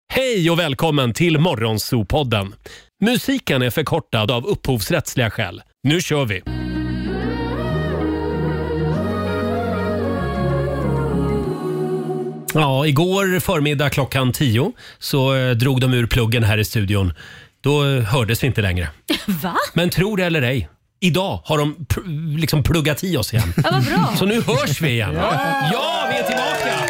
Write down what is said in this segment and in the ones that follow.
Hej och välkommen till Morgonzoo-podden. Musiken är förkortad av upphovsrättsliga skäl. Nu kör vi! Ja, igår förmiddag klockan 10 så drog de ur pluggen här i studion. Då hördes vi inte längre. Va? Men tro det eller ej, idag har de liksom pluggat i oss igen. Ja, vad bra. Så nu hörs vi igen. Ja, vi är tillbaka!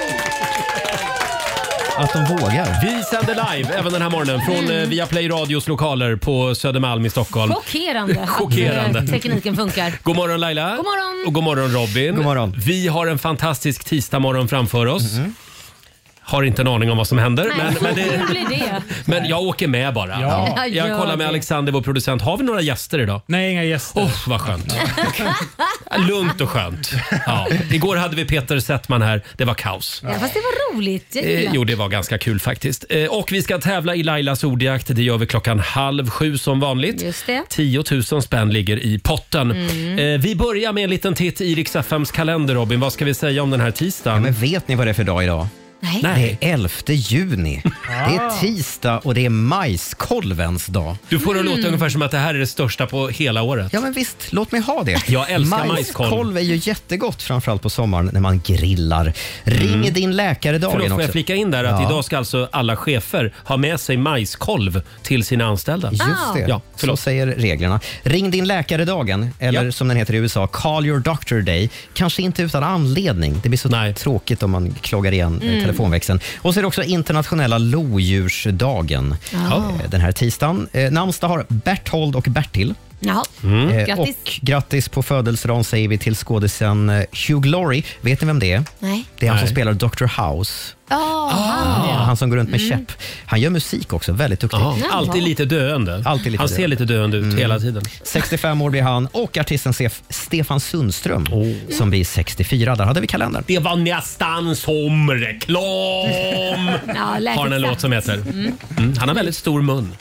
Att de vågar. Vi sänder live även den här morgonen från Viaplay Radios lokaler på Södermalm i Stockholm. Chockerande. Att tekniken funkar. God morgon Laila. God morgon. Och god morgon Robin. God morgon. Vi har en fantastisk tisdagmorgon framför oss. Har inte en aning om vad som händer. Hur blir det? Men jag åker med bara. Ja. Jag kollar med Alexander, vår producent. Har vi några gäster idag? Nej, inga gäster. Vad skönt. Lugnt och skönt. Ja. Igår hade vi Peter Settman här. Det var kaos. Ja, fast det var roligt. Jo, det var ganska kul faktiskt. Och vi ska tävla i Lailas ordjakt. Det gör vi 6:30 som vanligt. Just det. 10 000 spänn ligger i potten. Vi börjar med en liten titt i Rix FMs kalender, Robin. Vad ska vi säga om den här tisdagen? Ja, men vet ni vad det är för dag idag? Nej. Det är 11 juni. Det är tisdag och det är majskolvens dag. Du får det låta ungefär som att det här är det största på hela året. Ja men visst, låt mig ha det. Jag älskar majskolv. Majskolv är ju jättegott, framförallt på sommaren när man grillar. Ring din läkare dagen Förlåt, får också. jag flika in där att Ja. idag ska alltså alla chefer ha med sig majskolv till sina anställda. Just det, Ja, så förlåt. säger reglerna. Ring din läkare dagen, eller Ja. som den heter i USA, Call your doctor day. Kanske inte utan anledning. Det blir så tråkigt om man kloggar igen telefonväxeln. Och så är det också internationella lodjursdagen den här tisdagen. Namnsdag har Berthold och Bertil. Jaha. Grattis. Och grattis på födelsedagen säger vi till skådisen Hugh Laurie. Vet ni vem det är? Nej. Det är han som spelar Dr. House. Han som går runt med käpp. Han gör musik också, väldigt duktig. Alltid lite döende. Han ser lite döende ut hela tiden. 65 år blir han, och artisten Stefan Sundström som blir 64. Där hade vi kalendern. Det var nästan som reklam. Har han en låt som heter. Han har väldigt stor mun.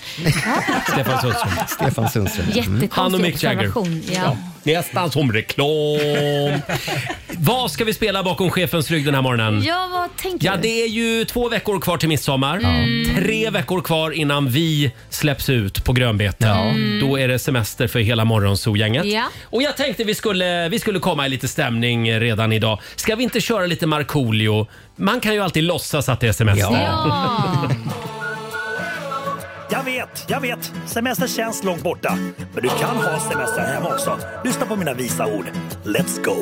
Stefan Sundström. Han och Mick Jagger. Ja. Nästan som reklam. Vad ska vi spela bakom chefens rygg den här morgonen? Ja, vad tänker Ja, du? det är ju 2 veckor kvar till midsommar. 3 veckor kvar innan vi släpps ut på grönbete. Då är det semester för hela Morgonzoo-gänget. Ja. Och jag tänkte vi skulle komma i lite stämning redan idag. Ska vi inte köra lite Markoolio? Man kan ju alltid låtsas att det är semester. Ja. Jag vet. Semester känns långt borta. Men du kan ha semester hemma också. Lyssna på mina visa ord. Let's go!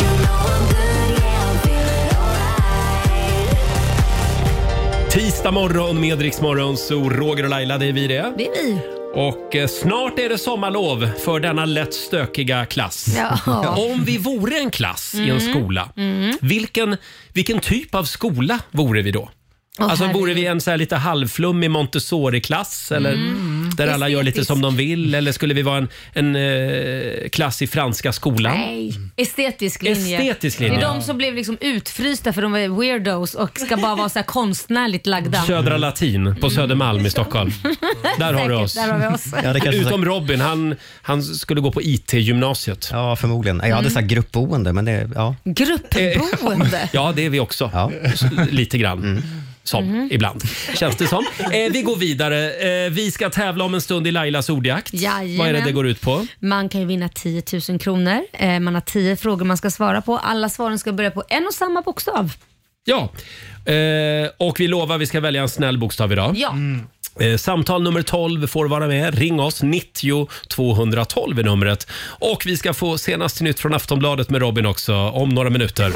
Tisdag morgon med Rix Morgonzoo. Roger och Laila, det är vi det. Det är vi. Och snart är det sommarlov för denna lätt stökiga klass. Ja. Om vi vore en klass i en skola, vilken typ av skola vore vi då? Alltså vore vi en så här lite halvflummig Montessori-klass eller där alla gör lite som de vill, eller skulle vi vara en klass i franska skolan? Nej, estetisk linje. Estetisk linje. Det är de som blev liksom utfrysta för de var weirdos och ska bara vara så här konstnärligt lagda. Södra Latin på Södermalm i Stockholm. Där har du oss. Där har vi oss. Ja, det kanske Utom Robin, han skulle gå på IT-gymnasiet. Ja, förmodligen. Jag hade sagt gruppboende, men det... Ja. Gruppboende. Ja, det är vi också. Ja. Lite grann. Ibland, känns det som. Vi går vidare. Vi ska tävla om en stund i Lailas ordjakt. Jajamän. Vad är det går ut på? Man kan ju vinna 10 000 kronor. Man har 10 frågor man ska svara på. Alla svaren ska börja på en och samma bokstav. Ja, och vi lovar vi ska välja en snäll bokstav idag. Ja. Samtal nummer 12 får vara med. Ring oss, 90 212 är numret. Och vi ska få senaste nytt från Aftonbladet med Robin också om några minuter.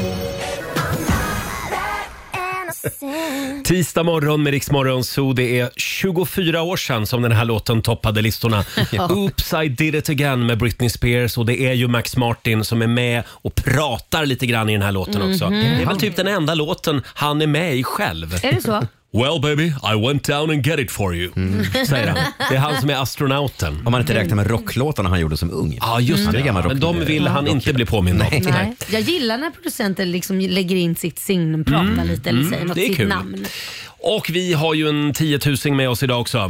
Tisdag morgon med Rix Morgonzoo. Det är 24 år sedan som den här låten toppade listorna. Oops, I did it again med Britney Spears. Och det är ju Max Martin som är med och pratar lite grann i den här låten också. Det är väl typ den enda låten han är med i själv. Är det så? Well baby, I went down and get it for you, säger han. Det är han som är astronauten. Om man inte räknar med rocklåtarna han gjorde som ung. Ja, just det. Men de vill han inte bli påmind om. Nej. Jag gillar när producenter liksom lägger in sitt signum, pratar lite eller säger något, det är sitt kul. namn. Och vi har ju en 10 000 med oss idag också.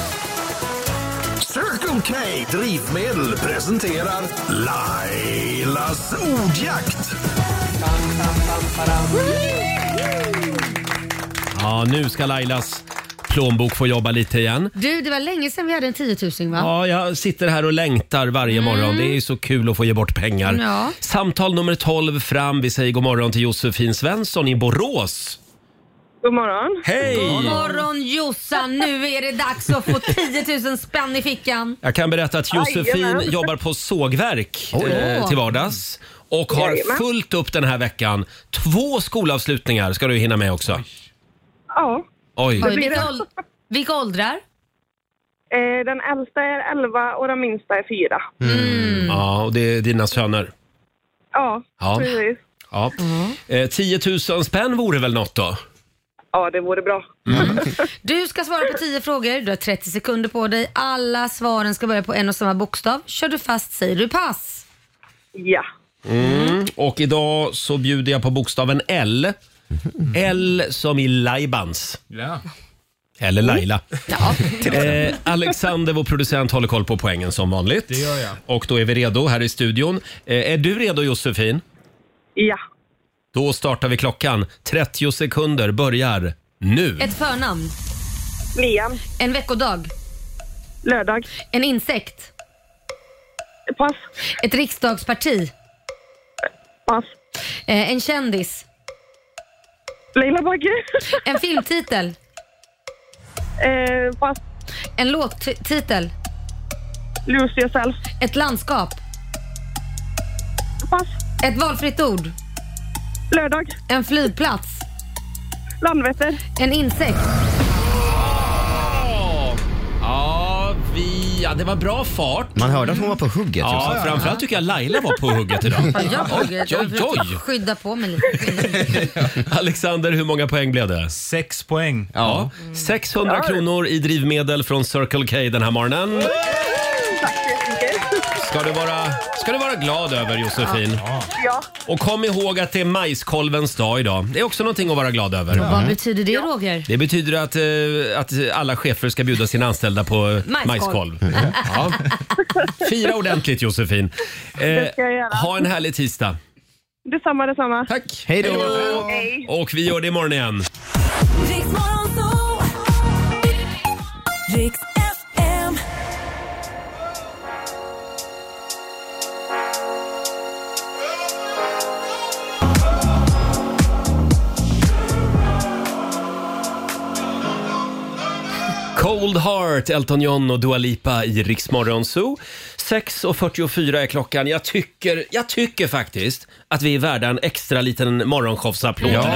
Circle K Drivmedel presenterar Lailas ordjakt. Ja, nu ska Lailas plånbok få jobba lite igen. Du, det var länge sedan vi hade en 10 000 va? Ja, jag sitter här och längtar varje morgon. Det är så kul att få ge bort pengar. Ja. Samtal nummer 12 fram. Vi säger god morgon till Josefin Svensson i Borås. God morgon. Hej! God morgon Jossan, nu är det dags att få 10 000 spänn i fickan. Jag kan berätta att Josefin Jajamän. jobbar på sågverk till vardags. Och har Jajamän. fullt upp den här veckan. 2 skolavslutningar ska du hinna med också. Ja. Oj. Oj, vilka åldrar? Den äldsta är 11 och den minsta är 4. Ja, och det är dina söner. Ja, Ja. precis. Ja. 10 000 spänn vore väl något då? Ja, det vore bra. Du ska svara på 10 frågor. Du har 30 sekunder på dig. Alla svaren ska börja på en och samma bokstav. Kör du fast säger du pass. Ja. Och idag så bjuder jag på bokstaven L. L som i Laibans. Ja. Eller Laila. Ja. Alexander, vår producent, håller koll på poängen som vanligt. Det gör jag. Och då är vi redo här i studion. Är du redo Josefin? Ja. Då startar vi klockan. 30 sekunder börjar nu. Ett förnamn. Liam. En veckodag. Lördag. En insekt. Pass. Ett riksdagsparti. Pass. En kändis. Leila Bagge. En filmtitel. Pass. En låttitel. Lose yourself. Ett landskap. Pass. Ett valfritt ord. Lördag. En flygplats. Landvetter. En insekt. Ja, det var bra fart. Man hörde att hon var på hugget. Ja, framförallt tycker jag Laila var på hugget idag. Jag skydda på mig lite. Alexander, hur många poäng blev det? 6 poäng. Ja, 600 kronor i drivmedel från Circle K den här morgonen. Tack så mycket. Ska du vara glad över, Josefin. Ja. Och kom ihåg att det är majskolvens dag idag. Det är också någonting att vara glad över. Vad betyder det, Roger? Det betyder att alla chefer ska bjuda sina anställda på majskolv. Ja. Fira ordentligt, Josefin. Det ska jag göra. Ha en härlig tisdag. Detsamma, detsamma. Tack. Hej då! Hej. Och vi gör det imorgon igen. Riks FM. Cold Heart, Elton John och Dua Lipa i Rix Morgon Zoo. 6:44 är klockan. Jag tycker faktiskt att vi är värda en extra liten morgonshowsapplåd. Ja.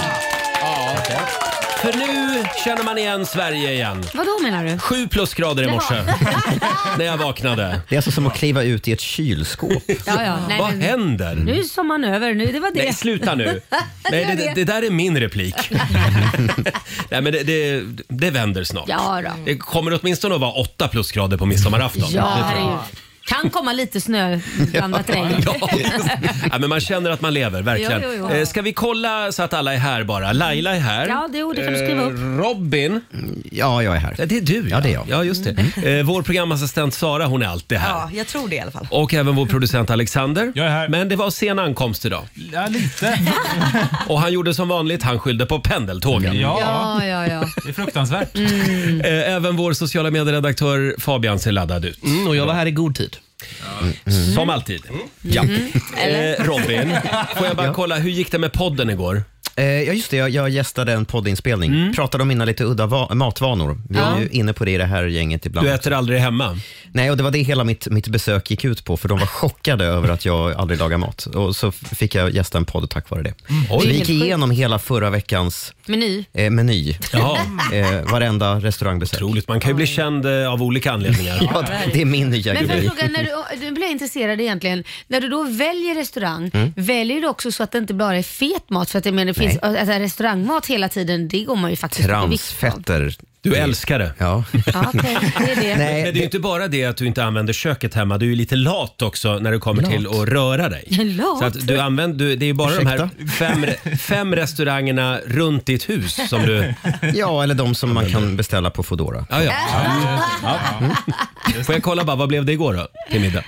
För nu känner man igen Sverige igen. Vad då menar du? 7 plusgrader i morse när jag vaknade. Det är alltså som att kliva ut i ett kylskåp. Ja, nej, Vad men, händer? nu är sommaren över. Nu, det var det. Nej, sluta nu. Nej, det där är min replik. Nej, men det vänder snart. Ja då. Det kommer åtminstone att vara 8 plusgrader på midsommarafton. Ja, herregud. Kan komma lite snö blandat regn. Ja, men man känner att man lever, verkligen. Jo. Ska vi kolla så att alla är här bara? Laila är här. Ja, det kan du skriva upp. Robin. Ja, jag är här. Det är du. Ja, det är jag. Ja, just det. Vår programassistent Sara, hon är alltid här. Ja, jag tror det i alla fall. Och även vår producent Alexander. Jag är här. Men det var sen ankomst idag. Ja, lite. Och han gjorde som vanligt, han skyllde på pendeltågen. Ja, Ja. det är fruktansvärt. Även vår sociala medieredaktör Fabian ser laddad ut. Och jag var här i god tid. Som alltid. Ja. Robin, får jag bara kolla, hur gick det med podden igår? Ja, just det. Jag gästade en poddinspelning. Pratade om mina lite udda matvanor. Vi är ju inne på det i det här gänget ibland. Du äter aldrig hemma? Nej, och det var det hela mitt besök gick ut på. För de var chockade över att jag aldrig lagar mat. Och så fick jag gästa en podd tack vare det. Så vi gick igenom hela förra veckans meny. Ja. Varenda restaurangbesök. Otroligt, man kan ju bli känd av olika anledningar. Ja, det är min nya Men för grej. fråga, du blir intresserad egentligen. När du då väljer restaurang, väljer du också så att det inte bara är fet mat? För att jag menar, det finns alltså, restaurangmat hela tiden, det går man ju faktiskt transfetter. Du älskar det. Ja. Ja, okej, det är det. Nej, Men det är ju inte bara det att du inte använder köket hemma. Du är ju lite lat också när det kommer till att röra dig. Lat? Så att det är ju bara de här 5 restaurangerna runt ditt hus som du... Ja, eller de som man kan beställa på Foodora. Ja. Får jag kolla bara, vad blev det igår då till middag?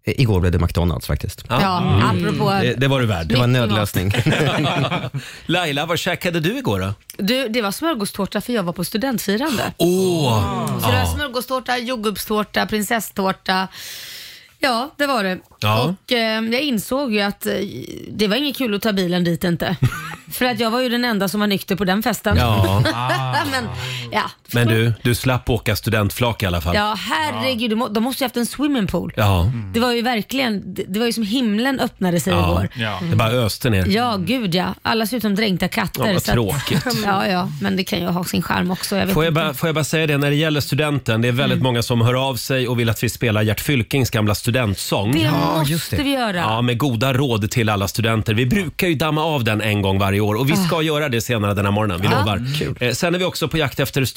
Igår blev det McDonalds faktiskt. Ja, apropå... Det var du värd. Det var en nödlösning. Laila, vad käkade du igår då? Det var smörgåstårta för jag var på studentfirande. Så det var smörgåstårta, jordgubbstårta, prinsesstårta. Ja, det var det. Ja. Och jag insåg ju att det var inget kul att ta bilen dit inte. För att jag var ju den enda som var nykter på den festen. Ja. Men du slapp åka studentflak i alla fall. Ja, herregud. De måste ju haft en swimmingpool. Ja. Det var ju verkligen, det var ju som himlen öppnade sig igår. Ja. Det bara öste ner. Ja, gud ja. Alla ser ut som dränkta katter. Ja, vad tråkigt. Ja, men det kan ju ha sin charm också. Jag vet Får jag bara säga det, när det gäller studenten, det är väldigt många som hör av sig och vill att vi spelar Gert Fylkings gamla studentsång. Det måste vi göra. Ja, med goda råd till alla studenter. Vi brukar ju damma av den en gång varje år och vi ska göra det senare den här morgonen, vi lovar. Sen är vi också på jakt efter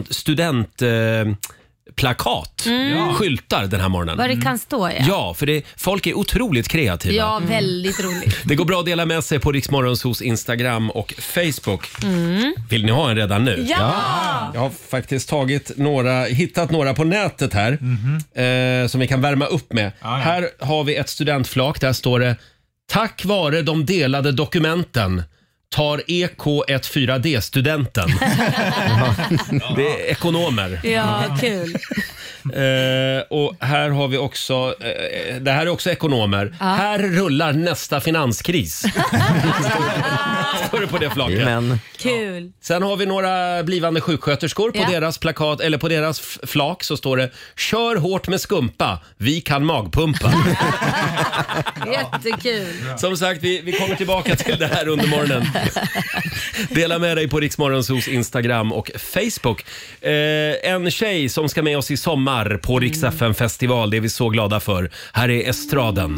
studentplakat, skyltar den här morgonen. Vad det kan stå, Ja, för folk är otroligt kreativa. Ja, väldigt roligt. Det går bra att dela med sig på Rix Morgonzos Instagram och Facebook. Vill ni ha en redan nu? Ja! Jag har faktiskt hittat några på nätet här som vi kan värma upp med. Här har vi ett studentflak, där står det: tack vare de delade dokumenten tar EK14D-studenten. Det är ekonomer. Ja, kul. Och här har vi också, det här är också ekonomer. Här rullar nästa finanskris. Står det på det flaket. Men... Kul. Sen har vi några blivande sjuksköterskor på deras plakat, eller på deras flak så står det: kör hårt med skumpa, vi kan magpumpa. Jättekul. Som sagt, vi kommer tillbaka till det här under morgonen. Dela med dig på Rix Morgonzos Instagram och Facebook. En tjej som ska med oss i sommar på Rix FM festival, det är vi så glada för. Här är Estraden.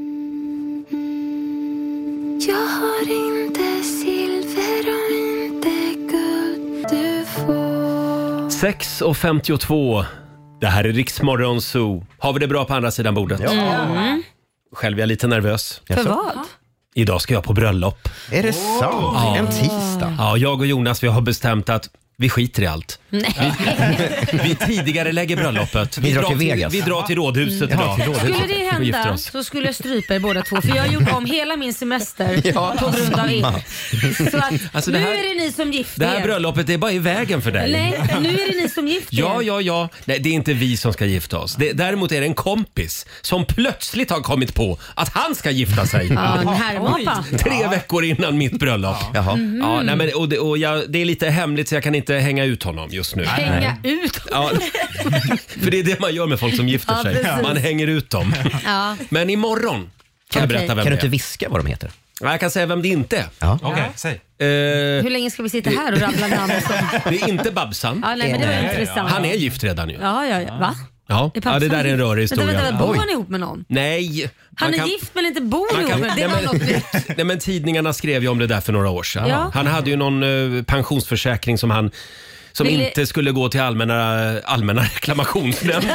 Jag har inte silver och inte guld, du får. 6:52. Det här är Rix Morgonzoo. Har vi det bra på andra sidan bordet? Själv är jag lite nervös. För vad? Idag ska jag på bröllop. Är det sant? En tisdag? Ja, jag och Jonas, vi har bestämt att vi skiter i allt. Nej. Vi tidigare lägger bröllopet. Vi drar till Vegas. Vi drar till rådhuset idag. Skulle det hända så skulle jag strypa er båda två. För jag har gjort om hela min semester på grund av er. Så att Alltså, nu är det ni som gifter Det här er. bröllopet är bara i vägen för dig. Nej, nu är det ni som gifter er. Ja. Nej, det är inte vi som ska gifta oss. Däremot är det en kompis som plötsligt har kommit på att han ska gifta sig. Ja, en härmappa. 3 veckor innan mitt bröllop. Jaha. Ja, nej, men, det är lite hemligt så jag kan inte hänga ut honom just nu. Hänga ut. Ja, för det är det man gör med folk som gifter Ja, sig. precis. Man hänger ut dem. Ja. Men imorgon kan jag berätta vem Kan du det inte är. viska vad de heter? Ja, jag kan säga vem det inte är. Ja. Okej, säg. Hur länge ska vi sitta här och rabbla namn? Det är inte Babsan. Ja, nej, men det var intressant. Han är gift redan ju. Ja. Va? Ja, det där är en rörig historia. Men bor han ihop med någon? Nej. Han är gift men inte bor ihop med. Det var nej, något nytt. Nej, men tidningarna skrev ju om det där för några år sedan. Ja. Han hade ju någon pensionsförsäkring som inte skulle gå till allmänna reklamationsnämnden.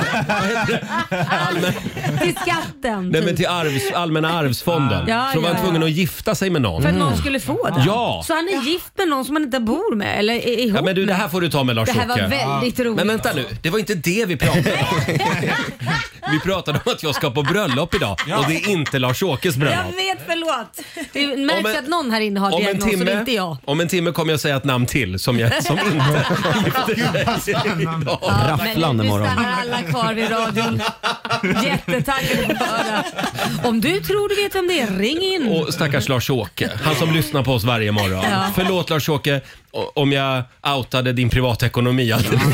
Till skatten. Nej, men till allmänna arvsfonden. Ja, så var han tvungen att gifta sig med någon. För att någon skulle få det? Ja. Så han är gift med någon som han inte bor med? Eller är ihop Ja, men du, det här får du ta med Lars Det här var Åke. väldigt roligt. Men vänta nu, det var inte det vi pratade om. Vi pratade om att jag ska på bröllop idag och det är inte Lars Åkes bröllop. Jag vet, förlåt. Det märks att någon här inne har diagnos och det är inte jag. Om en timme kommer jag säga ett namn till som inte gifter sig idag. Rafflande Nu morgon. stannar alla kvar vid radion. Jättetaggade på att höra. Om du tror du vet vem det är, ring in. Och stackars Lars-Åke, han som lyssnar på oss varje morgon. Ja. Förlåt Lars-Åke om jag outade din privatekonomi.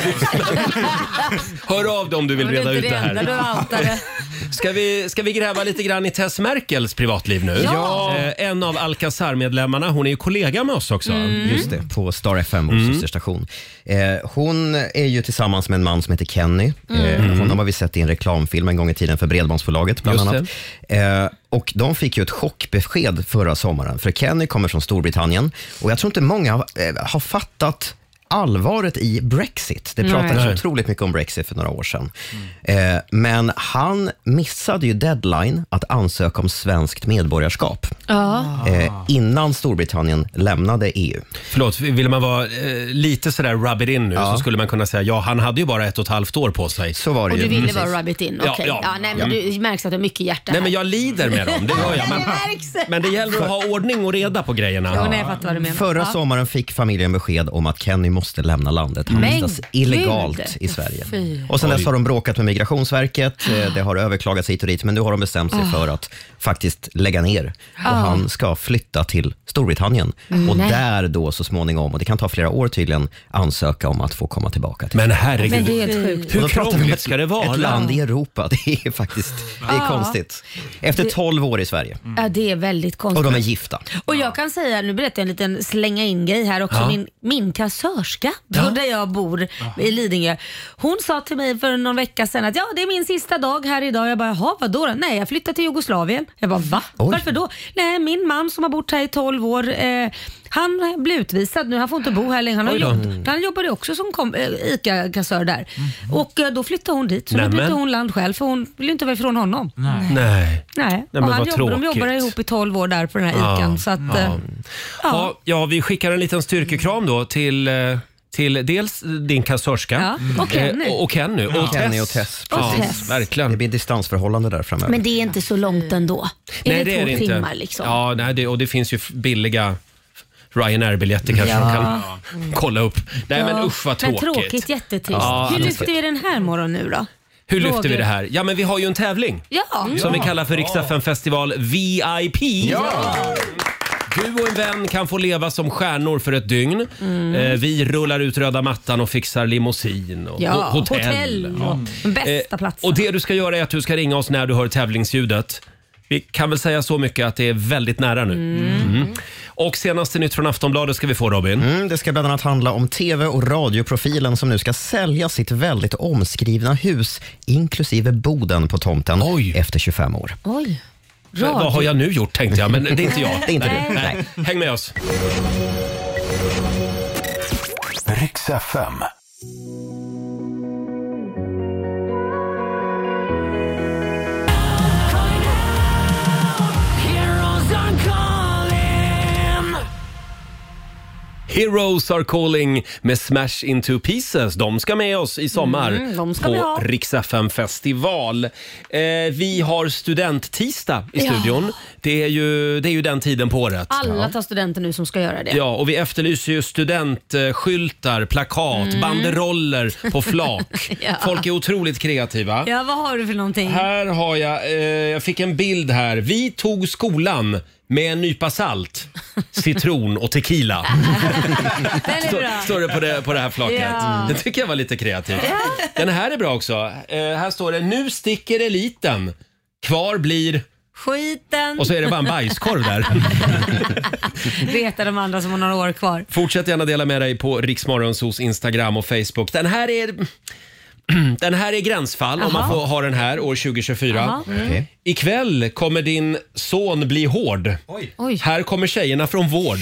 Hör av dig om du vill reda ut det här. Ska vi gräva lite grann i Tess Merkels privatliv nu? Ja. En av Alcazar-medlemmarna, hon är ju kollega med oss också. Just det, på Star FM, vår systerstation. Hon är ju tillsammans med en man som heter Kenny. Honom har vi sett i en reklamfilm en gång i tiden för Bredbandsbolaget bland annat. Och de fick ju ett chockbesked förra sommaren. För Kenny kommer från Storbritannien. Och jag tror inte många har fattat allvaret i Brexit. Det pratades så otroligt mycket om Brexit för några år sedan. Men han missade ju deadline att ansöka om svenskt medborgarskap. innan Storbritannien lämnade EU. Förlåt, vill man vara lite sådär rub it in nu så skulle man kunna säga han hade ju bara 1,5 år på sig. Så var det och ju. du ville bara rub it in, okej. Ja. Nej, men du märks att du har mycket hjärta här. Nej, men jag lider med dem, det gör jag. Men det gäller att ha ordning och reda på grejerna. Ja, nej, jag fattar vad du menar. Förra sommaren fick familjen besked om att Kenny måste lämna landet. Han vistas illegalt i Sverige. Och sen dess har de bråkat med Migrationsverket. Det har överklagats hit och dit, men nu har de bestämt sig för att faktiskt lägga ner. Och han ska flytta till Storbritannien. Och där då så småningom, och det kan ta flera år tydligen, ansöka om att få komma tillbaka till. Men herregud, men det är helt sjukt. Hur krångligt ska det vara? Ett land i Europa, det är faktiskt konstigt. Efter 12 år i Sverige. Ja, det är väldigt konstigt. Och de är gifta. Och jag kan säga, nu berättar jag en liten slänga in grej här också. Min kassörska, där jag bor i Lidingö, hon sa till mig för någon vecka sedan att det är min sista dag här idag. Jag bara, jaha, vadå då? Nej, jag flyttar till Jugoslavien. Jag bara, va? Varför då? Nej, min man som har bott här i 12 år, han blev utvisad nu. Han får inte bo här längre. Han jobbade också som ICA-kassör där. Och då flyttade hon dit. Så nu bytte hon land själv, för hon ville inte vara ifrån honom. Nej. Och de jobbar ihop i 12 år där på den här ICAn. Så att, vi skickar en liten styrkekram då till dels din kassörska och Kenny och Tess. Precis, verkligen. Det blir distansförhållande där framöver. Men det är inte så långt ändå. Nej, det är 2 inte. timmar liksom? Ja, och det finns ju billiga Ryanair-biljetter kanske man kan kolla upp. Nej, men usch vad tråkigt. Men tråkigt, jättetrist. Hur lyfter vi den här morgon nu då? Hur lyfter vi det här? Ja, men vi har ju en tävling som vi kallar för Rix FM Festival VIP. Du och en vän kan få leva som stjärnor för ett dygn. Vi rullar ut röda mattan och fixar limousin och hotell. Bästa platsen. Och det du ska göra är att du ska ringa oss när du hör tävlingsljudet. Vi kan väl säga så mycket att det är väldigt nära nu. Och senaste nytt från Aftonbladet ska vi få, Robin. Det ska bland annat handla om tv- och radioprofilen som nu ska sälja sitt väldigt omskrivna hus, inklusive boden på tomten, efter 25 år. Oj. Vad har jag nu gjort, tänkte jag, men det är inte jag. Det är inte du. Nej. Häng med oss. Rix FM. Heroes are calling med Smash Into Pieces. De ska med oss i sommar på Rix FM festival. Vi har studenttisdag i studion. Det är ju den tiden på året. Alla tar studenter nu som ska göra det. Ja, och vi efterlyser ju studentskyltar, plakat, banderoller på flak. Folk är otroligt kreativa. Ja, vad har du för någonting? Här har jag fick en bild här. Vi tog skolan med en nypa salt, citron och tequila. Står det på det här flaket. Ja. Det tycker jag var lite kreativt. Den här är bra också. Här står det: nu sticker eliten. Kvar blir skiten. Och så är det bara en bajskorv där. Reta de andra som har några år kvar. Fortsätt gärna dela med dig på Rix Morgonzos Instagram och Facebook. Den här är gränsfall. Om man får ha den här år 2024. Ikväll kommer din son bli hård. Oj. Här kommer tjejerna från vård.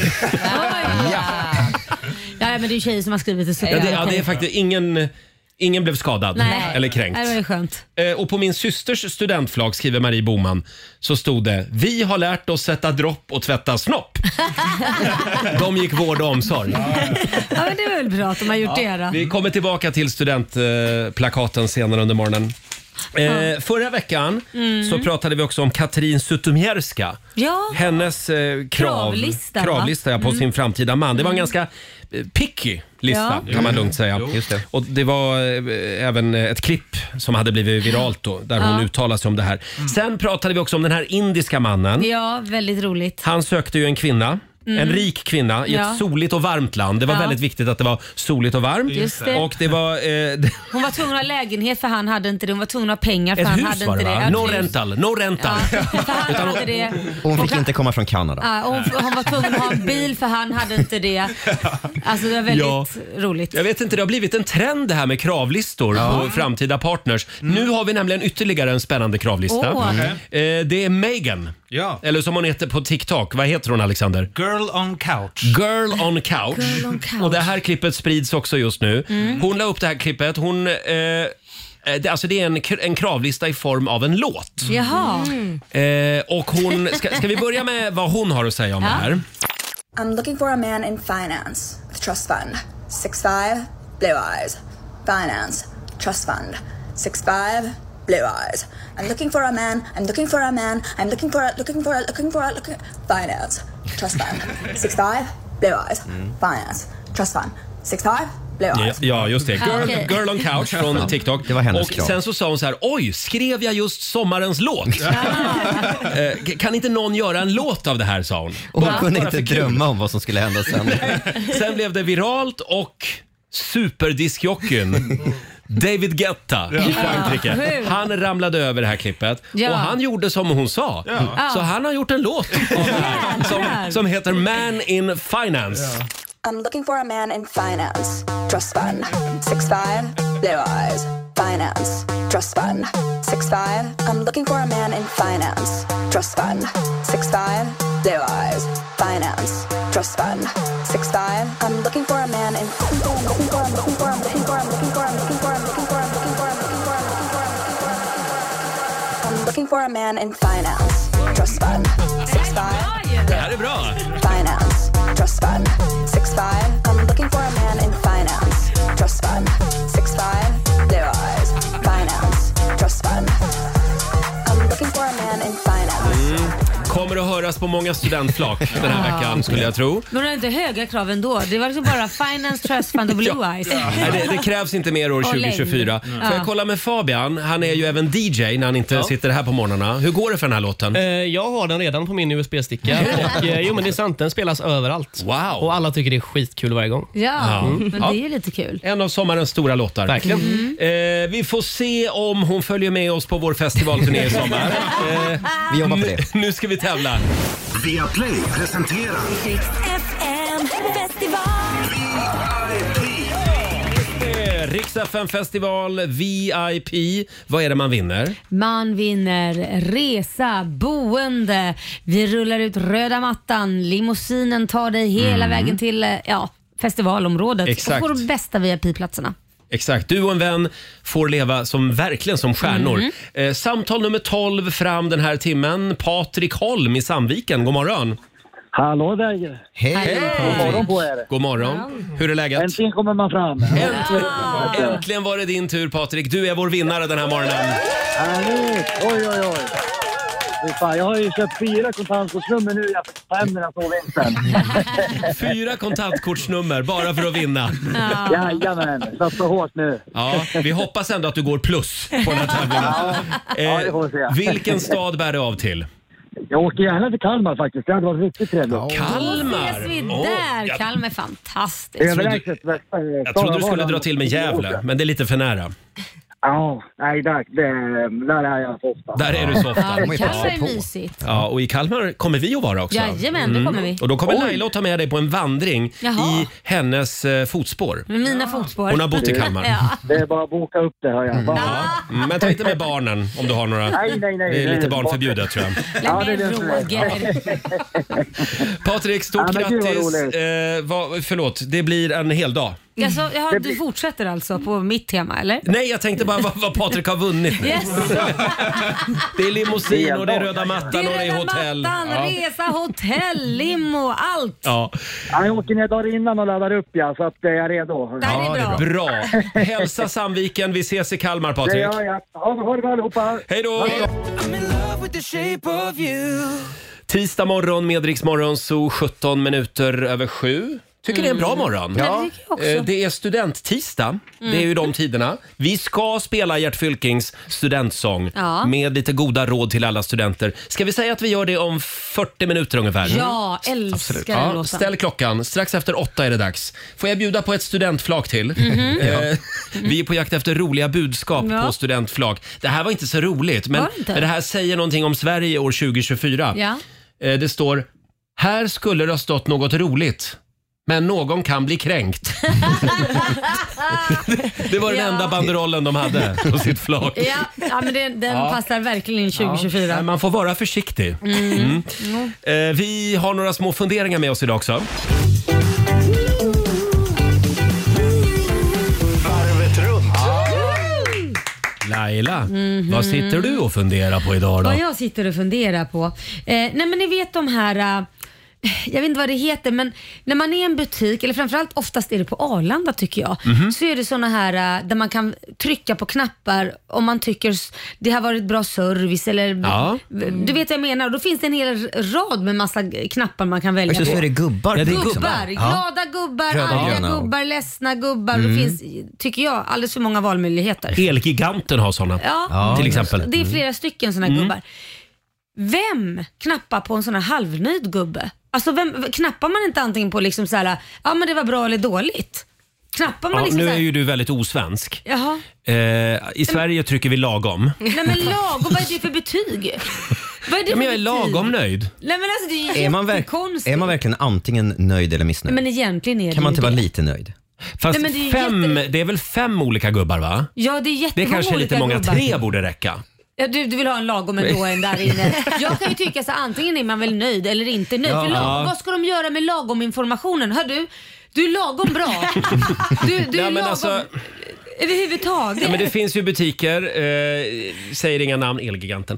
Ja, men det är ju tjejer som har skrivit det så. Det är faktiskt ingen blev skadad eller kränkt. Det var skönt. Och på min systers studentflag, skriver Marie Boman, så stod det: vi har lärt oss sätta dropp och tvätta snopp. De gick vård och omsorg. Ja, men det är väl bra att de har gjort det då. Vi kommer tillbaka till studentplakaten senare under morgonen. Förra veckan så pratade vi också om Katrin Zytomierska. Hennes kravlista på sin framtida man. Det var en ganska picky lista, kan man lugnt säga. Just det. Och det var även ett klipp som hade blivit viralt då, där hon uttalar sig om det här. Sen pratade vi också om den här indiska mannen. Ja, väldigt roligt. Han sökte ju en kvinna. En rik kvinna i ett soligt och varmt land. Det var väldigt viktigt att det var soligt och varmt. Just det. Och det var, hon var tvungen att ha lägenhet för han hade inte det. Hon var tvungen att ha pengar för ett han hus hade var inte det, det. No rental. För han hade det. Hon fick inte komma från Kanada. Hon var tvungen att ha en bil för han hade inte det. Alltså det var väldigt roligt. Jag vet inte, det har blivit en trend det här med kravlistor på framtida partners. Nu har vi nämligen ytterligare en spännande kravlista. Det är Megan. Ja. Eller som hon heter på TikTok. Vad heter hon, Alexander? Girl on couch. Girl on couch. Och det här klippet sprids också just nu. Hon la upp det här klippet. Det är en kravlista i form av en låt. Jaha. Och hon, ska vi börja med vad hon har att säga om det här? I'm looking for a man in finance with trust fund. 6'5", blue eyes. Finance, trust fund. 6'5", blue eyes. I'm looking for a man. Finance, trust fund. 6'5", blue eyes. Finance, trust fund. 6'5", blue eyes. Ja, just det. Girl on couch från TikTok. Det var hennes och krav. sen så sa hon så här: oj, skrev jag just sommarens låt? Kan inte någon göra en låt av det här, sa hon. Och hon kunde inte drömma om vad som skulle hända sen. Sen blev det viralt och superdiskjockeyn David Guetta i Frankrike. Han ramlade över det här klippet och han gjorde som hon sa. Så han har gjort en låt av det här, som heter Man in Finance. I'm looking for a man in finance, trust fund. 6'5", blue eyes. Finance, trust fund. 6'5", I'm looking for a man in finance, trust fund. 6'5", blue eyes. Finance, trust fund. 6'5", I'm looking for a man in I'm looking for a man in finance, trust fund. 6'5", Det här är bra. finance, trust fund. 6'5", I'm looking for a man in finance, trust fund. 6'5", blue eyes. Finance, trust fund. I'm looking for a man in finance. Kommer att höras på många studentflak den här veckan, skulle jag tro. Men det är inte höga krav ändå. Det var liksom bara finance, trust fund och blue eyes. Nej, det krävs inte mer år 2024. Får jag kolla med Fabian? Han är ju även DJ när han inte sitter här på morgnarna. Hur går det för den här låten? Jag har den redan på min USB-sticka. Och, jo, men det är sant, den spelas överallt. Wow. Och alla tycker det är skitkul varje gång. Men det är ju lite kul. En av sommarens stora låtar. Verkligen. Vi får se om hon följer med oss på vår festivalturné i sommar. Vi jobbar på det. Nu ska vi tävla. Viaplay presenterar FM festival. Rix FM festival VIP. Vad är det man vinner? Man vinner resa, boende. Vi rullar ut röda mattan. Limousinen tar dig hela vägen till festivalområdet. Exakt. Och får de bästa VIP-platserna. Exakt, du och en vän får leva verkligen som stjärnor. Samtal nummer 12 fram den här timmen. Patrik Holm i Sandviken, god morgon. Hallå där. Hej! God morgon på er. God morgon. Hur är läget? Äntligen kommer man fram. Äntligen var det din tur, Patrik. Du är vår vinnare den här morgonen. Härligt. Oj. Fan, jag har ju köpt 4 kontantkortsnummer nu. Jag fick 5 när jag sov vintern. 4 kontantkortsnummer bara för att vinna. Jajamän, satsa hårt nu. Ja, vi hoppas ändå att du går plus på den här tävlingen. Det får vi se. Vilken stad bär det av till? Jag åker gärna till Kalmar faktiskt. Det hade varit riktigt trevligt. Kalmar! Kalmar är fantastiskt. Överlägset bästa. Jag trodde du skulle dra till med Gävle, men det är lite för nära. Ja, nej, där är jag så ofta. Där är du så ofta. Kalmar är mysigt. Ja, och i Kalmar kommer vi att vara också. Jajamän, det kommer vi. Och då kommer Laila att ta med dig på en vandring i hennes fotspår. Med mina fotspår. Hon har bott i Kalmar. Det är bara att boka upp det, hör jag. Men ta inte med barnen om du har några. Nej. Det är lite barnförbjudet, tror jag. Ja, det är det. Patrik, stort grattis. Förlåt, det blir en hel dag. Alltså, du fortsätter alltså på mitt tema, eller? Nej, jag tänkte bara vad Patrik har vunnit. Yes. Det är limousin och det är röda mattan och det är hotell. Resa, hotell, limo, allt. Ja. Jag åker ner dagar innan och laddar upp, så att jag är redo. Det är bra. Hälsa Sandviken. Vi ses i Kalmar, Patrik. Det gör jag. Ha det bra allihopa. Hej då. Tisdag morgon med Rix Morgon, så 17 minuter över 7. Tycker det är en bra morgon. Ja. Det är studenttisdag. Det är ju de tiderna. Vi ska spela Gert Fylkings studentsång med lite goda råd till alla studenter. Ska vi säga att vi gör det om 40 minuter ungefär? Ja, älskar den låten. Ställ klockan. Strax efter 8 är det dags. Får jag bjuda på ett studentflak till? Vi är på jakt efter roliga budskap på studentflak. Det här var inte så roligt, men det här säger någonting om Sverige år 2024. Ja. Det står: här skulle det ha stått något roligt, men någon kan bli kränkt. Det var den enda banderollen de hade på sitt flak. Ja, men den passar verkligen in 2024. Ja, man får vara försiktig. Vi har några små funderingar med oss idag också. Varvet runt. Laila, vad sitter du och funderar på idag då? Vad jag sitter och funderar på? Nej men ni vet de här... jag vet inte vad det heter, men när man är i en butik, eller framförallt oftast är det på Arlanda tycker jag, så är det såna här där man kan trycka på knappar om man tycker det har varit bra service eller du vet vad jag menar. Och då finns det en hel rad med massa knappar man kan välja på. Så är det gubbar. Ja, det är gubbar. Glada gubbar, arga gubbar, ledsna gubbar. Det finns, tycker jag, alldeles för många valmöjligheter. Elgiganten har såna, till exempel. Det är flera stycken såna gubbar. Vem knappar på en sån här halvnöjd gubbe? Alltså knappar man inte antingen på liksom så här, ja men det var bra eller dåligt? Knappar man liksom nu så här... är ju du väldigt osvensk. Jaha. I Sverige trycker vi lagom. Nej men lagom, vad är det för betyg? Vad är det men jag är lagom nöjd. Nej men alltså det är man verkligen antingen nöjd eller missnöjd? Men egentligen är det kan man inte vara lite nöjd? Fast det är väl 5 olika gubbar va? Ja, det är jättemånga. Det kanske är lite många, 3 borde räcka. Ja, du vill ha en lagom ändå en där inne. Jag kan ju tycka så antingen är man väl nöjd eller inte nöjd. Vad ska de göra med lagom informationen? Hör du är lagom bra. Du är lagom... Alltså... överhuvudtaget. Ja, men det finns ju butiker, säger inga namn, Elgiganten,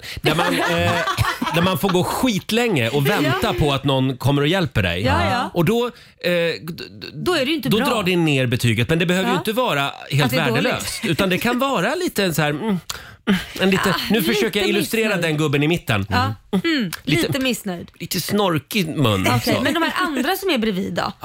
där man får gå skitlänge och vänta på att någon kommer och hjälper dig. Och då är det ju inte då bra. Drar det ner betyget, men det behöver ju inte vara helt värdelöst, utan det kan vara lite så här... nu försöker jag illustrera missnöjd. Den gubben i mitten. Lite missnöjd. Lite snorkig mun. Okay, men de här andra som är bredvid då?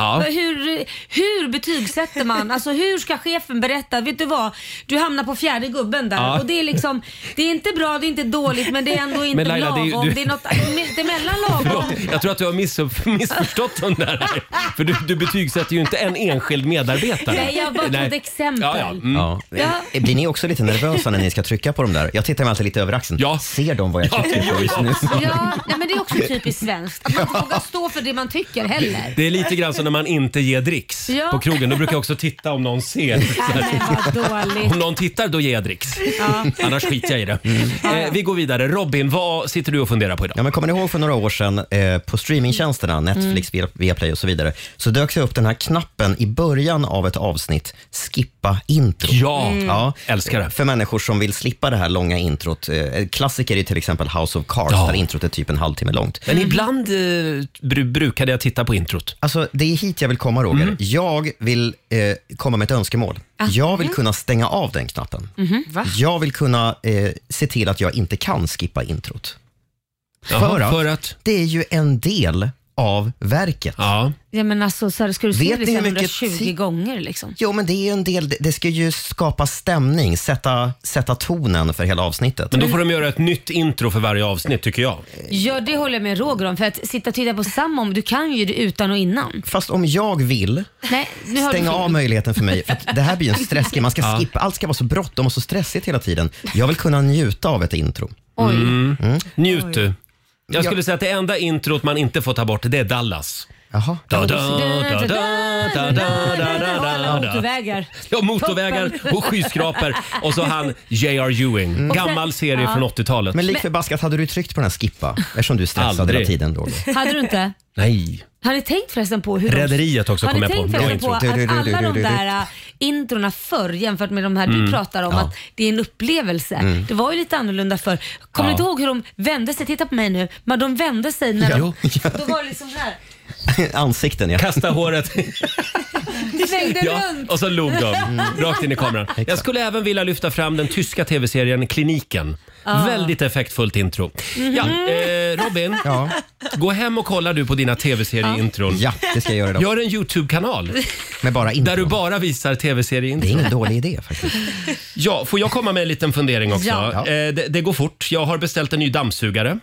Hur betygsätter man? Alltså hur ska chefen berätta? Vet du vad? Du hamnar på 4:e gubben där. Och det är liksom, det är inte bra, det är inte dåligt, men det är ändå inte Laila, lagom. Det är något emellan lagom. Jag tror att du har missförstått den där. För du betygsätter ju inte en enskild medarbetare. Nej, jag har bara tagit ett exempel. Blir ni också lite nervösa när ni ska trycka på dem där? Jag tittar mig alltid lite över axeln. Ser de vad jag tycker på just nu? Ja, men det är också typiskt svenskt. Att man inte vågar stå för det man tycker heller. Det är lite grann som när man inte ger dricks på krogen. Då brukar jag också titta om någon ser. Nej, vad dåligt. Om någon tittar, då ger jag dricks. Annars skiter jag i det. Vi går vidare. Robin, vad sitter du och funderar på idag? Ja, men kommer ni ihåg för några år sedan på streamingtjänsterna, Netflix, Viaplay och så vidare, så dök det upp den här knappen i början av ett avsnitt, skippa intro. Ja, älskar det. För människor som vill slippa det här långa introt. Klassiker är till exempel House of Cards, där introt är typ en halvtimme långt. Men ibland brukade jag titta på introt. Alltså, det är hit jag vill komma, Roger. Jag vill komma med ett önskemål. Jag vill kunna stänga av den knappen. Jag vill kunna se till att jag inte kan skippa introt. För att det är ju en del av verket. Ja, men alltså, så här, ska du se det 120 mycket gånger liksom? Jo, men det är ju en del. Det ska ju skapa stämning, sätta tonen för hela avsnittet. Men då får de göra ett nytt intro för varje avsnitt, tycker jag. Ja, det håller jag med Roger om. För att sitta och titta på samma, du kan ju det utan och innan. Fast om jag vill stänga av möjligheten för mig, för att det här blir en stressgrej. Man ska skippa, allt ska vara så bråttom och så stressigt hela tiden. Jag vill kunna njuta av ett intro. Njut du. Jag skulle säga att det enda introt man inte får ta bort, det är Dallas. Jaha. Motorvägar. Ja, motorvägar och skyskrapor. Och så han J.R. Ewing. Gammal serie från 80-talet. Men lik förbaskat, hade du tryckt på den här skippa? Eftersom du stressade hela tiden då. Hade du inte? Nej. Har ni tänkt förresten på hur Rederiet också kom jag på. Har ni tänkt förresten på att alla de där introna förr jämfört med de här du pratar om, att det är en upplevelse. Det var ju lite annorlunda förr. Kommer ni inte ihåg hur de vände sig? Titta på mig nu. Men de vände sig när de... Då var det liksom här. Ansikten, Kasta håret. Svängde runt. Och så log de rakt in i kameran. Jag skulle även vilja lyfta fram den tyska tv-serien Kliniken. Väldigt effektfullt intro. Robin, gå hem och kolla du på dina tv-serieintron. Ja, det ska jag göra då. Gör en YouTube-kanal med bara intro, där du bara visar tv-serieintron. Det är ingen dålig idé faktiskt. Ja, får jag komma med en liten fundering också? Det går fort. Jag har beställt en ny dammsugare.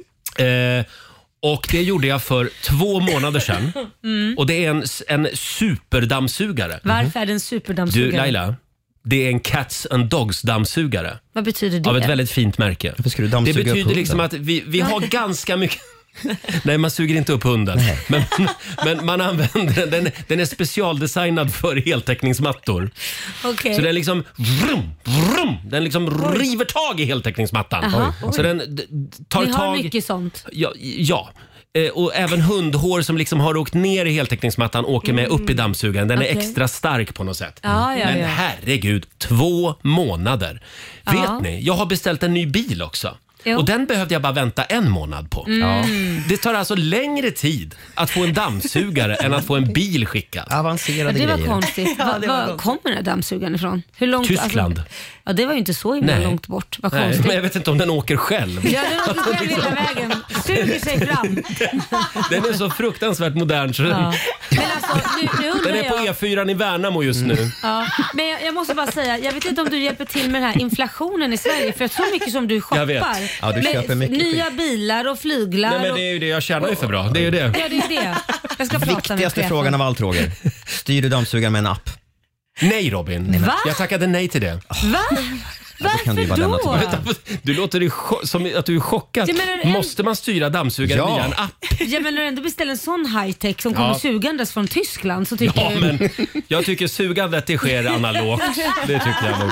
Och det gjorde jag för 2 månader sedan. Och det är en superdammsugare. Varför är det en superdammsugare? Du, Laila, det är en Cats and Dogs dammsugare. Vad betyder det? Av ett väldigt fint märke. Varför ska du dammsuga det betyder upp liksom att vi har ganska mycket... Nej, man suger inte upp hunden. Men man använder den är specialdesignad för heltäckningsmattor. Okay. Så den liksom den liksom river tag i heltäckningsmattan. Så den tar ni har tag... mycket sånt. Ja. Och även hundhår som liksom har åkt ner i heltäckningsmattan åker med upp i dammsugaren. Den är extra stark på något sätt. Men herregud, 2 månader. Vet ni, jag har beställt en ny bil också. Och den behövde jag bara vänta 1 månad på. Det tar alltså längre tid att få en dammsugare än att få en bil skickad. Avancerade grejer. Det var konstigt. Var kommer den här dammsugaren ifrån? Hur långt, Tyskland. Alltså, det var ju inte så himla långt bort. Vad konstigt. Men jag vet inte om den åker själv. Ja, den åker själv hela vägen. Suger sig fram. Den är så fruktansvärt modern. Så Men alltså, nu undrar den är på E4 i Värnamo just nu. Ja, men jag måste bara säga, jag vet inte om du hjälper till med den här inflationen i Sverige, för så mycket som du shoppar. Jag vet. Ja, du köper mycket nya bilar och flyglar. Nej, men det är ju det, jag tjänar ju för bra. Det är ju det. Ja, det är det. Jag ska prata med Viktigaste chefen. frågan av allt, Roger. Styr du dammsugaren med en app? Nej, Robin. Va? Jag tackade nej till det. Va? Varför då? Du låter ju som att du är chockad. Måste man styra dammsugaren via en app? Ja, men när du ändå beställer en sån high-tech som kommer sugandes från Tyskland så tycker jag... Men jag tycker sugandet det sker analogt. Det tycker jag nog.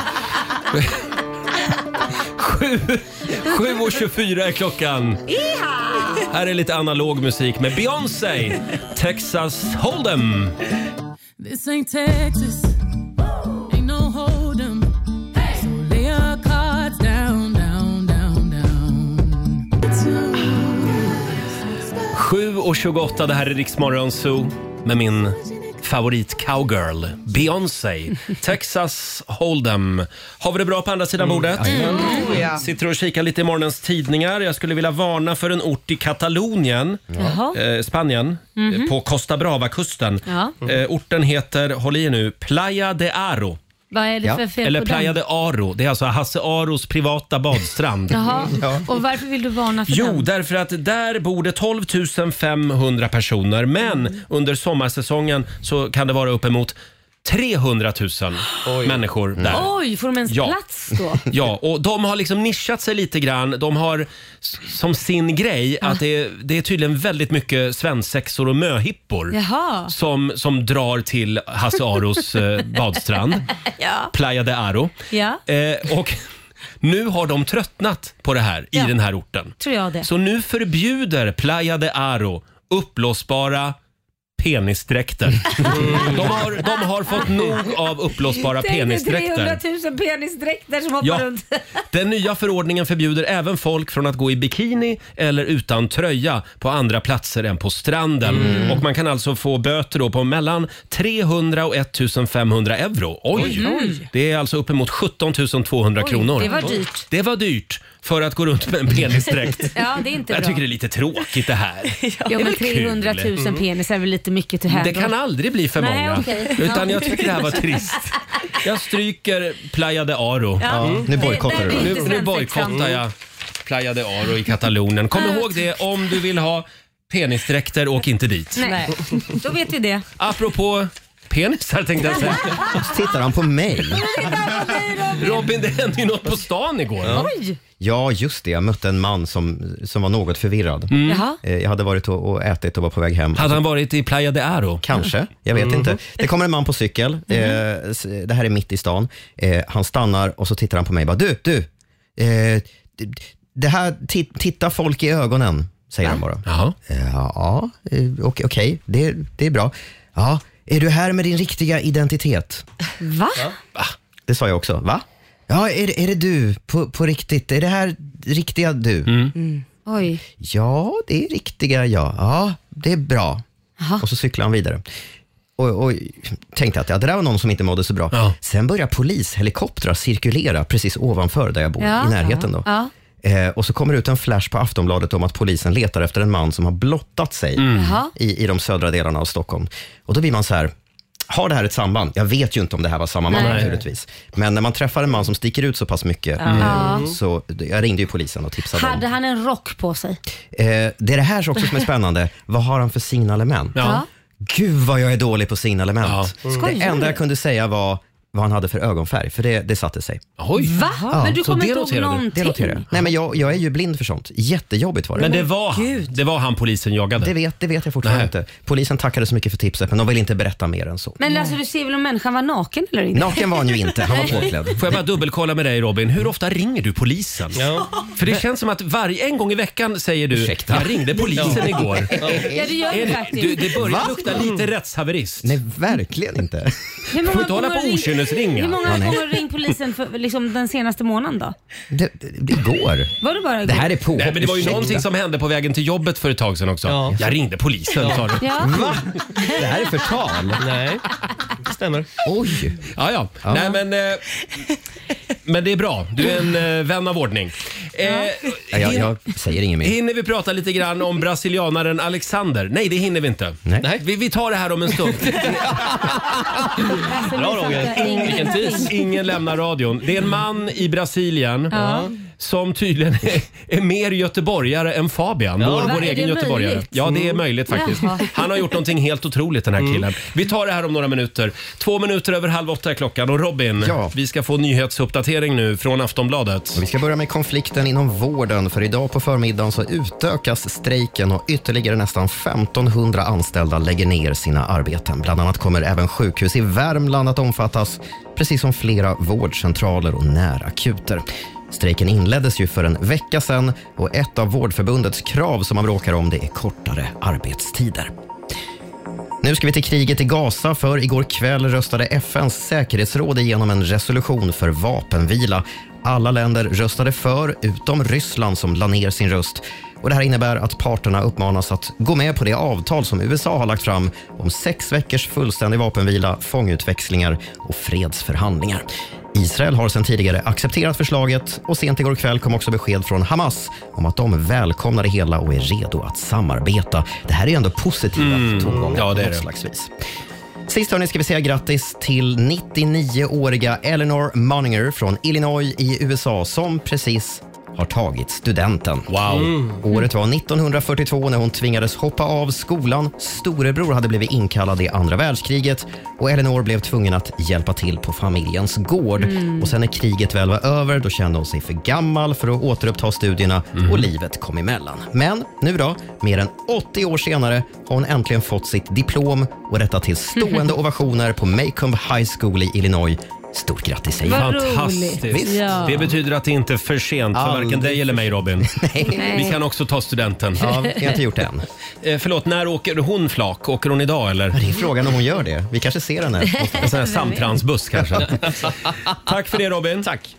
7:24 är klockan. Här är lite analog musik med Beyoncé. Texas Hold'em. This ain't Texas. Ain't no Hold'em. So lay your cards down, down, down, down. 7:28, det här är Rix Morgon Zoo med min favorit cowgirl, Beyoncé. Texas Hold'em. Har vi det bra på andra sidan bordet? Sitter och kikar lite i morgonens tidningar. Jag skulle vilja varna för en ort i Katalonien, Spanien, på Costa Brava-kusten. Orten heter, håll i nu, Playa de Aro. Vad är det för fel Eller på Playa den? de Aro. Det är alltså Hasse Aros privata badstrand. Jaha. Och varför vill du varna för den? Jo, därför att där bor det 12 500 personer. Men under sommarsäsongen så kan det vara uppemot 300 000 människor där. Oj, får de ens plats då? Ja, och de har liksom nischat sig lite grann. De har som sin grej att det är tydligen väldigt mycket svensexor och möhippor som drar till Hasse Aros badstrand. Playa de Aro. Och nu har de tröttnat på det här i den här orten. Tror jag det. Så nu förbjuder Playa de Aro uppblåsbara penisdräkter. De har fått nog av uppblåsbara penisdräkter. 300 000 penisdräkter som hoppar runt. Den nya förordningen förbjuder även folk från att gå i bikini eller utan tröja på andra platser än på stranden. Och man kan alltså få böter då på mellan 300 och 1 500 euro. Oj! Det är alltså uppemot 17 200 kronor. Det var dyrt. Det var dyrt för att gå runt med en penisdräkt. Ja, det är inte Jag bra. tycker det är lite tråkigt det här. Ja, men 300 000 penis är väl lite mycket till här. Det kan aldrig bli för många. Utan jag tycker det här var trist. Jag stryker Playa de Aro. Nu bojkottar du. Nu bojkottar jag Playa de Aro i Katalonien. Kom ihåg det, om du vill ha penisdräkter, åk inte dit. Nej, då vet vi det. Apropå penisar tänkte jag säga. Så tittar han på mig. Robin, det hände ju något på stan igår. Oj! Ja, just det. Jag mötte en man som var något förvirrad. Jag hade varit och ätit och var på väg hem. Hade han varit i Playa de Aro? Kanske, jag vet inte. Det kommer en man på cykel. Det här är mitt i stan. Han stannar och så tittar han på mig och bara, du. Det här, titta folk i ögonen, säger han bara. Ja, okej, det är bra. Ja, är du här med din riktiga identitet? Va? Det sa jag också. Va? Ja, är det du på riktigt? Är det här riktiga du? Oj. Ja, det är riktiga jag. Ja, det är bra. Och så cyklar han vidare. Och tänkte att det där var någon som inte mådde så bra. Sen börjar polishelikoptrar cirkulera precis ovanför där jag bor, i närheten då. Och så kommer det ut en flash på Aftonbladet om att polisen letar efter en man som har blottat sig i de södra delarna av Stockholm. Och då blir man så här, har det här ett samband? Jag vet ju inte om det här var samma man naturligtvis. Men när man träffar en man som sticker ut så pass mycket så jag ringde ju polisen och tipsade Hade han en rock på sig? Det är det här också som är spännande. Vad har han för signalement? Gud vad jag är dålig på signalement. Det enda jag kunde säga var, vad han hade för ögonfärg, för det satte sig. Oj. Va? Ja, Men du så kommer det inte ihåg noterade du? någonting? Det noterar jag. Nej, men jag är ju blind för sånt. Jättejobbigt var det. Men det var han polisen jagade. Det vet jag fortfarande inte. Polisen tackade så mycket för tipset, men de vill inte berätta mer än så. Men alltså, du ser väl om människan var naken eller inte? Naken var han ju inte, han var påklädd. Får jag bara dubbelkolla med dig, Robin? Hur ofta ringer du polisen? Ja. För det känns som att en gång i veckan säger du jag ringde polisen igår. Ja, det gör det faktiskt. Det börjar lukta lite rättshaverist. Nej, verkligen inte. Hur många Får inte hålla på gånger okynnesringa. Hur många gånger ring polisen för liksom, den senaste månaden då? Det går. Var det bara igår? Det här är påhopp. Nej, men det var ju någonting som hände på vägen till jobbet för ett tag sedan också. Ja. Jag ringde polisen, sa du. Ja. Va? Det här är förtal. Nej, det stämmer. Oj. Ja. Nej, men det är bra. Du är en vän av ordning. Jag säger inget mer. Hinner vi prata lite grann om brasilianaren Alexander? Nej, det hinner vi inte. Nej. Vi tar det här om en stund. Bra, Roger. Vilken tis. Ingen lämnar radion. Det är en man i Brasilien som tydligen är mer göteborgare än Fabian. Vår egen göteborgare. Möjligt? Ja, det är möjligt faktiskt. Jaha. Han har gjort någonting helt otroligt, den här killen. Vi tar det här om några minuter. 2 minuter över 7:30 är klockan. Och Robin, vi ska få nyhetsuppdatering nu från Aftonbladet. Och vi ska börja med konflikten inom vården, för idag på förmiddagen så utökas strejken och ytterligare nästan 1500 anställda lägger ner sina arbeten. Bland annat kommer även sjukhus i Värmland att omfattas, precis som flera vårdcentraler och närakuter. Strejken inleddes ju för en vecka sedan och ett av vårdförbundets krav som man bråkar om, det är kortare arbetstider. Nu ska vi till kriget i Gaza, för igår kväll röstade FNs säkerhetsråd igenom en resolution för vapenvila. Alla länder röstade för, utom Ryssland som la ner sin röst. Och det här innebär att parterna uppmanas att gå med på det avtal som USA har lagt fram om 6 veckors fullständig vapenvila, fångutväxlingar och fredsförhandlingar. Israel har sedan tidigare accepterat förslaget och sent igår kväll kom också besked från Hamas om att de välkomnar det hela och är redo att samarbeta. Det här är ju ändå positiva tongångar på något slags vis. Sist hörni ska vi säga grattis till 99-åriga Eleanor Moninger från Illinois i USA som precis har tagit studenten. Wow. Året var 1942 när hon tvingades hoppa av skolan. Storebror hade blivit inkallad i andra världskriget och Eleanor blev tvungen att hjälpa till på familjens gård. Och sen när kriget väl var över, då kände hon sig för gammal för att återuppta studierna och livet kom emellan. Men nu då, mer än 80 år senare har hon äntligen fått sitt diplom och rättat till stående ovationer på Macomb High School i Illinois. Stort grattis säger jag. Fantastiskt. Ja. Det betyder att det inte är för sent för varken dig eller mig, Robin. Vi kan också ta studenten. Ja, jag har inte gjort det än. Förlåt, när åker hon flak? Åker hon idag eller? Det är frågan om hon gör det. Vi kanske ser henne. En sån här samtransbuss kanske. Tack för det, Robin. Tack.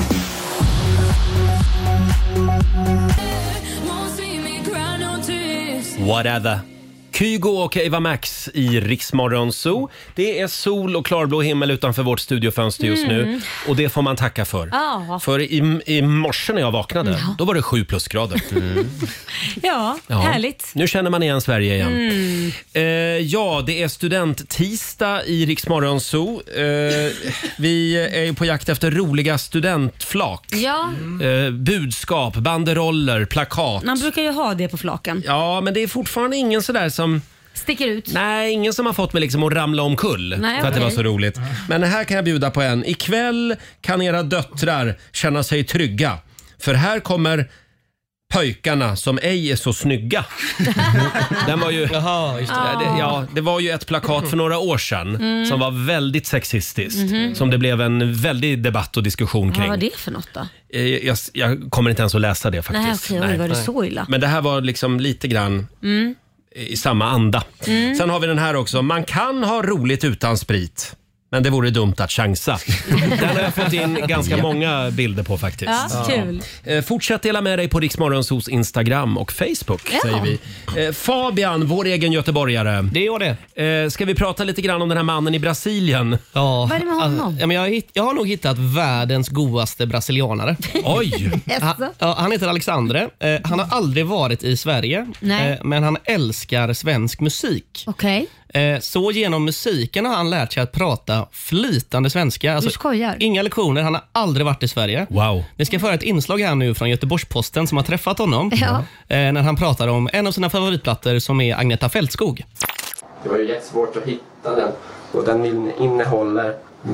Whatever. Kygo och Eva Max i Rix Morgon Zoo. Det är sol och klarblå himmel utanför vårt studiofönster just nu. Och det får man tacka för. Ja. För i morse när jag vaknade, då var det 7 plusgrader. Ja, härligt. Nu känner man igen Sverige igen. Ja, det är studenttisdag i Rix Morgon Zoo. Vi är ju på jakt efter roliga studentflak. Ja. Budskap, banderoller, plakat. Man brukar ju ha det på flaken. Ja, men det är fortfarande ingen sådär som sticker ut. Nej, ingen som har fått mig liksom att ramla omkull. Nej, för att det okej. var så roligt. Men här kan jag bjuda på en. Ikväll kan era döttrar känna sig trygga. För här kommer pojkarna som ej är så snygga. Den var ju, Jaha, just det. det var ju ett plakat för några år sedan som var väldigt sexistiskt. Som det blev en väldig debatt och diskussion kring. Vad var det för något då? Jag kommer inte ens att läsa det faktiskt. Nej, okej, var det så illa? Men det här var liksom lite grann i samma anda. Sen har vi den här också. Man kan ha roligt utan sprit, men det vore dumt att chansa. Den har jag fått in ganska många bilder på faktiskt. Ja, kul. Fortsätt dela med dig på Rix Morgonzoos Instagram och Facebook, säger vi. Fabian, vår egen göteborgare. Det gör det. Ska vi prata lite grann om den här mannen i Brasilien? Ja. Vad är det med honom? Ja, men jag har nog hittat världens godaste brasilianare. Oj! Han heter Alexandre. Han har aldrig varit i Sverige, men han älskar svensk musik. Okej. Så genom musiken har han lärt sig att prata flytande svenska. Du skojar. Inga lektioner, han har aldrig varit i Sverige. Wow. Vi ska föra ett inslag här nu från Göteborgs-Posten som har träffat honom. När han pratar om en av sina favoritplattor som är Agneta Fältskog. Det var ju jättesvårt att hitta den. Och den innehåller min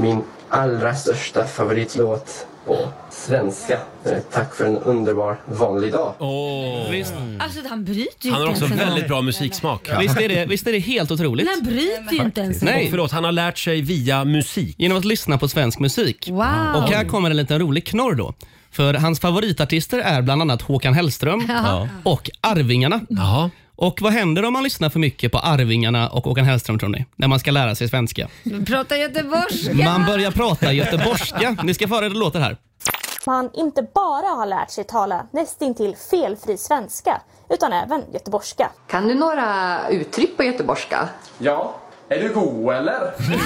allra största favoritlåt på svenska. Tack för en underbar vanlig dag. Visst. Alltså han bryter ju Han har inte också ens en väldigt gång. bra musiksmak. Ja. Visst är det helt otroligt? Han bryter ju inte ens. Nej. Och förlåt, han har lärt sig via musik. Genom att lyssna på svensk musik. Wow. Och här kommer en liten rolig knorr då. För hans favoritartister är bland annat Håkan Hellström och Arvingarna. Ja. Och vad händer om man lyssnar för mycket på Arvingarna och Håkan Hellström, tror ni? När man ska lära sig svenska. Prata göteborgska. Man börjar prata göteborgska. Ni ska få höra hur det låter här. Man inte bara har lärt sig tala nästintill felfri svenska, utan även göteborgska. Kan du några uttryck på göteborgska? Ja, är du god eller?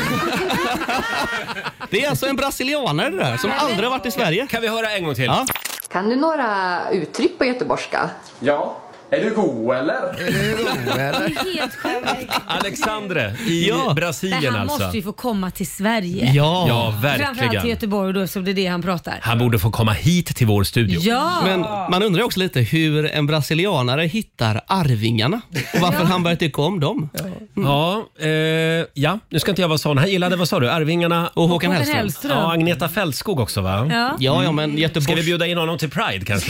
Det är alltså en brasilianare det där som aldrig har varit i Sverige. Kan vi höra en gång till? Ja. Kan du några uttryck på göteborgska? Ja, är du god eller? Helt sjukt. Alexandre i Brasilien Men han alltså. måste ju få komma till Sverige. Ja, Framförallt till verkligen. Göteborg då, så det är det han pratar. Han borde få komma hit till vår studio. Ja. Men man undrar också lite hur en brasilianare hittar Arvingarna och varför han börjar tycka om dem. Ja, nu ska inte jag vara sån. Han gillade, vad sa du? Arvingarna och Håkan Hellström. Ja, Agneta Fältskog också, va? Ja, men Göteborg. Ska vi bjuda in honom till Pride kanske?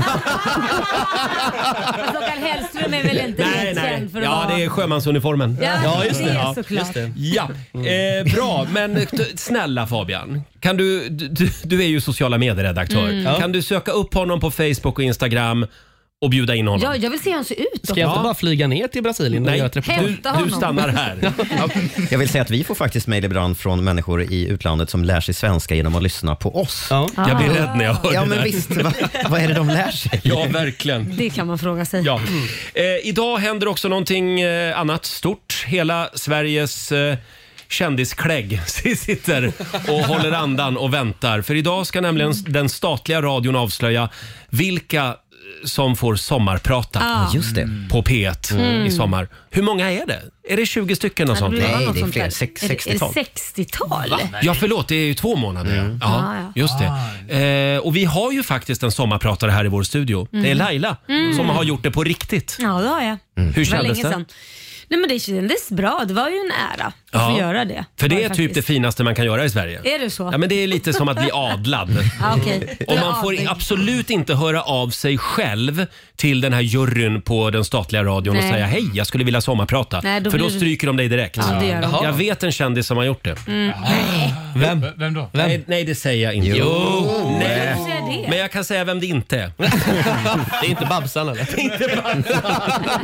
Håkan Hellström är väl inte helt känd för att vara... det är sjömansuniformen. Ja, just det. Ja, Såklart. just det. Ja, bra. Men snälla Fabian, kan du är ju sociala medieredaktör. Kan du söka upp honom på Facebook och Instagram och bjuda in honom? Ja, jag vill se hur han ser ut. Ska jag inte bara flyga ner till Brasilien? Nej, du stannar här. Jag vill säga att vi får faktiskt mejl ibland från människor i utlandet som lär sig svenska genom att lyssna på oss. Jag blir rädd när jag hör det men där. visst, vad är det de lär sig? Ja, verkligen. Det kan man fråga sig. Ja. Idag händer också någonting annat stort. Hela Sveriges kändisklägg sitter och håller andan och väntar. För idag ska nämligen den statliga radion avslöja vilka som får sommarprata Just det. på P1 i sommar. Hur många är det? Är det 20 stycken och sånt? Nej, det är fler. Är 60-tal. det 60-tal? Ja, förlåt, det är ju 2 månader. Ja, just det. Och vi har ju faktiskt en sommarpratare här i vår studio. Det är Laila som har gjort det på riktigt. Ja, det har jag. Hur kändes det? Nej, men det kändes bra. Det var ju en ära att få göra det. För det är faktiskt typ det finaste man kan göra i Sverige. Är det så? Ja, men det är lite som att bli adlad. Okay. Och man får absolut inte höra av sig själv till den här juryn på den statliga radion och säga hej, jag skulle vilja sommarprata. Nej, för då stryker de dig direkt. Ja, det gör de. Jag vet en kändis som har gjort det. Vem då? Nej, det säger jag inte. Jo. Nej. Det. Men jag kan säga vem det inte är. Det är inte Babsan eller? Inte Babsan.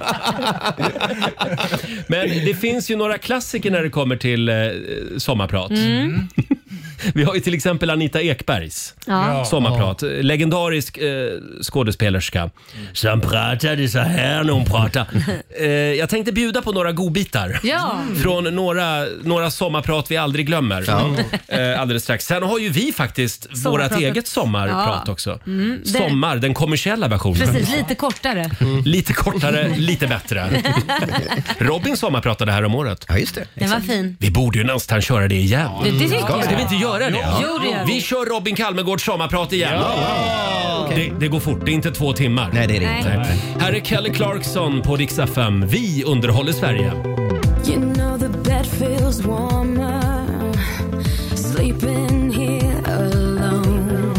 Men det finns ju några klassiker när det kommer till sommarprat. Vi har ju till exempel Anita Ekbergs sommarprat. Legendarisk skådespelerska. Som pratade så här när hon pratar. Jag tänkte bjuda på några godbitar. Från några sommarprat vi aldrig glömmer. Alldeles strax. Sen har ju vi faktiskt vårat eget sommarprat också. Sommar, den kommersiella versionen. Precis, lite kortare. Lite kortare, lite bättre. Robin sommarpratade här om året. Ja, just det. Den var fin. Vi borde ju nästan köra det igen. Det tycker jag. Ska vi inte göra det? Jo, det gör vi. Vi kör Robin Kalmegårds sommarprat igen. Det går fort, det är inte 2 timmar. Nej, det är det inte. Här är Kelly Clarkson på Rix FM. Vi underhåller Sverige. You know the bed feels warmer sleeping here alone.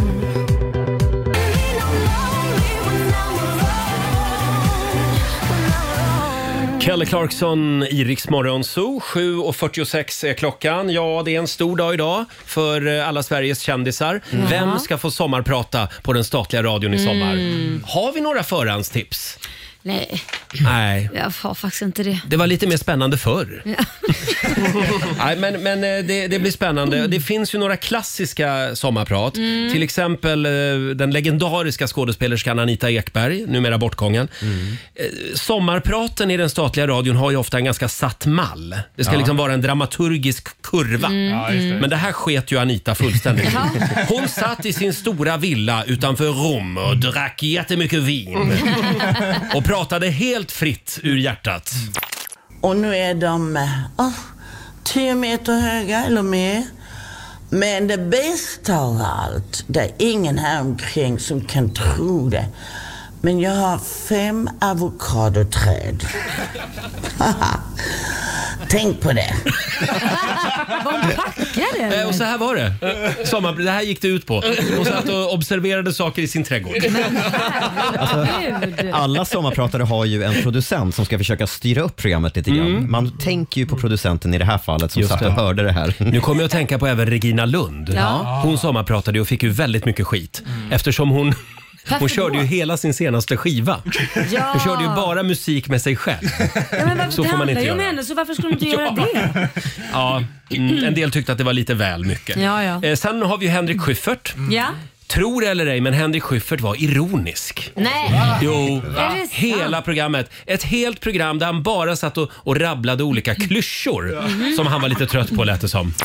Kelly Clarkson i Rix Morgon Zoo. 7:46 är klockan. Ja, det är en stor dag idag för alla Sveriges kändisar. Vem ska få sommarprata på den statliga radion i sommar? Har vi några förhandstips? Nej. Jag har faktiskt inte det. Det var lite mer spännande förr. Nej, men det blir spännande. Det finns ju några klassiska sommarprat. Till exempel den legendariska skådespelerskan Anita Ekberg, numera bortgången. Sommarpraten i den statliga radion har ju ofta en ganska satt mall. Det ska liksom vara en dramaturgisk kurva. Men det här sket ju Anita fullständigt. Hon satt i sin stora villa utanför Rom och drack jättemycket vin. Och pratade helt fritt ur hjärtat. Och nu är de 10 meter höga eller mer. Men det bästa av allt, det är ingen här omkring som kan tro det. Men jag har 5 avokadoträd. Tänk på det. Vad packade? Och så här var det. Det här gick det ut på. Hon satt och observerade saker i sin trädgård. Alltså, alla sommarpratare har ju en producent som ska försöka styra upp programmet lite grann. Man tänker ju på producenten i det här fallet som satt och hörde det här. Nu kommer jag att tänka på även Regina Lund. Ja. Hon sommarpratade och fick ju väldigt mycket skit. Eftersom hon körde ju hela sin senaste skiva. Ja. Hon körde ju bara musik med sig själv. Men så får man inte göra. Henne, så varför skulle du inte göra det? Ja, en del tyckte att det var lite väl mycket. Ja. Sen har vi ju Henrik Schyffert. Ja. Tror eller ej, men Henrik Schyffert var ironisk. Nej. Jo, hela programmet. Ett helt program där han bara satt och rabblade olika klyschor som han var lite trött på, lät det som.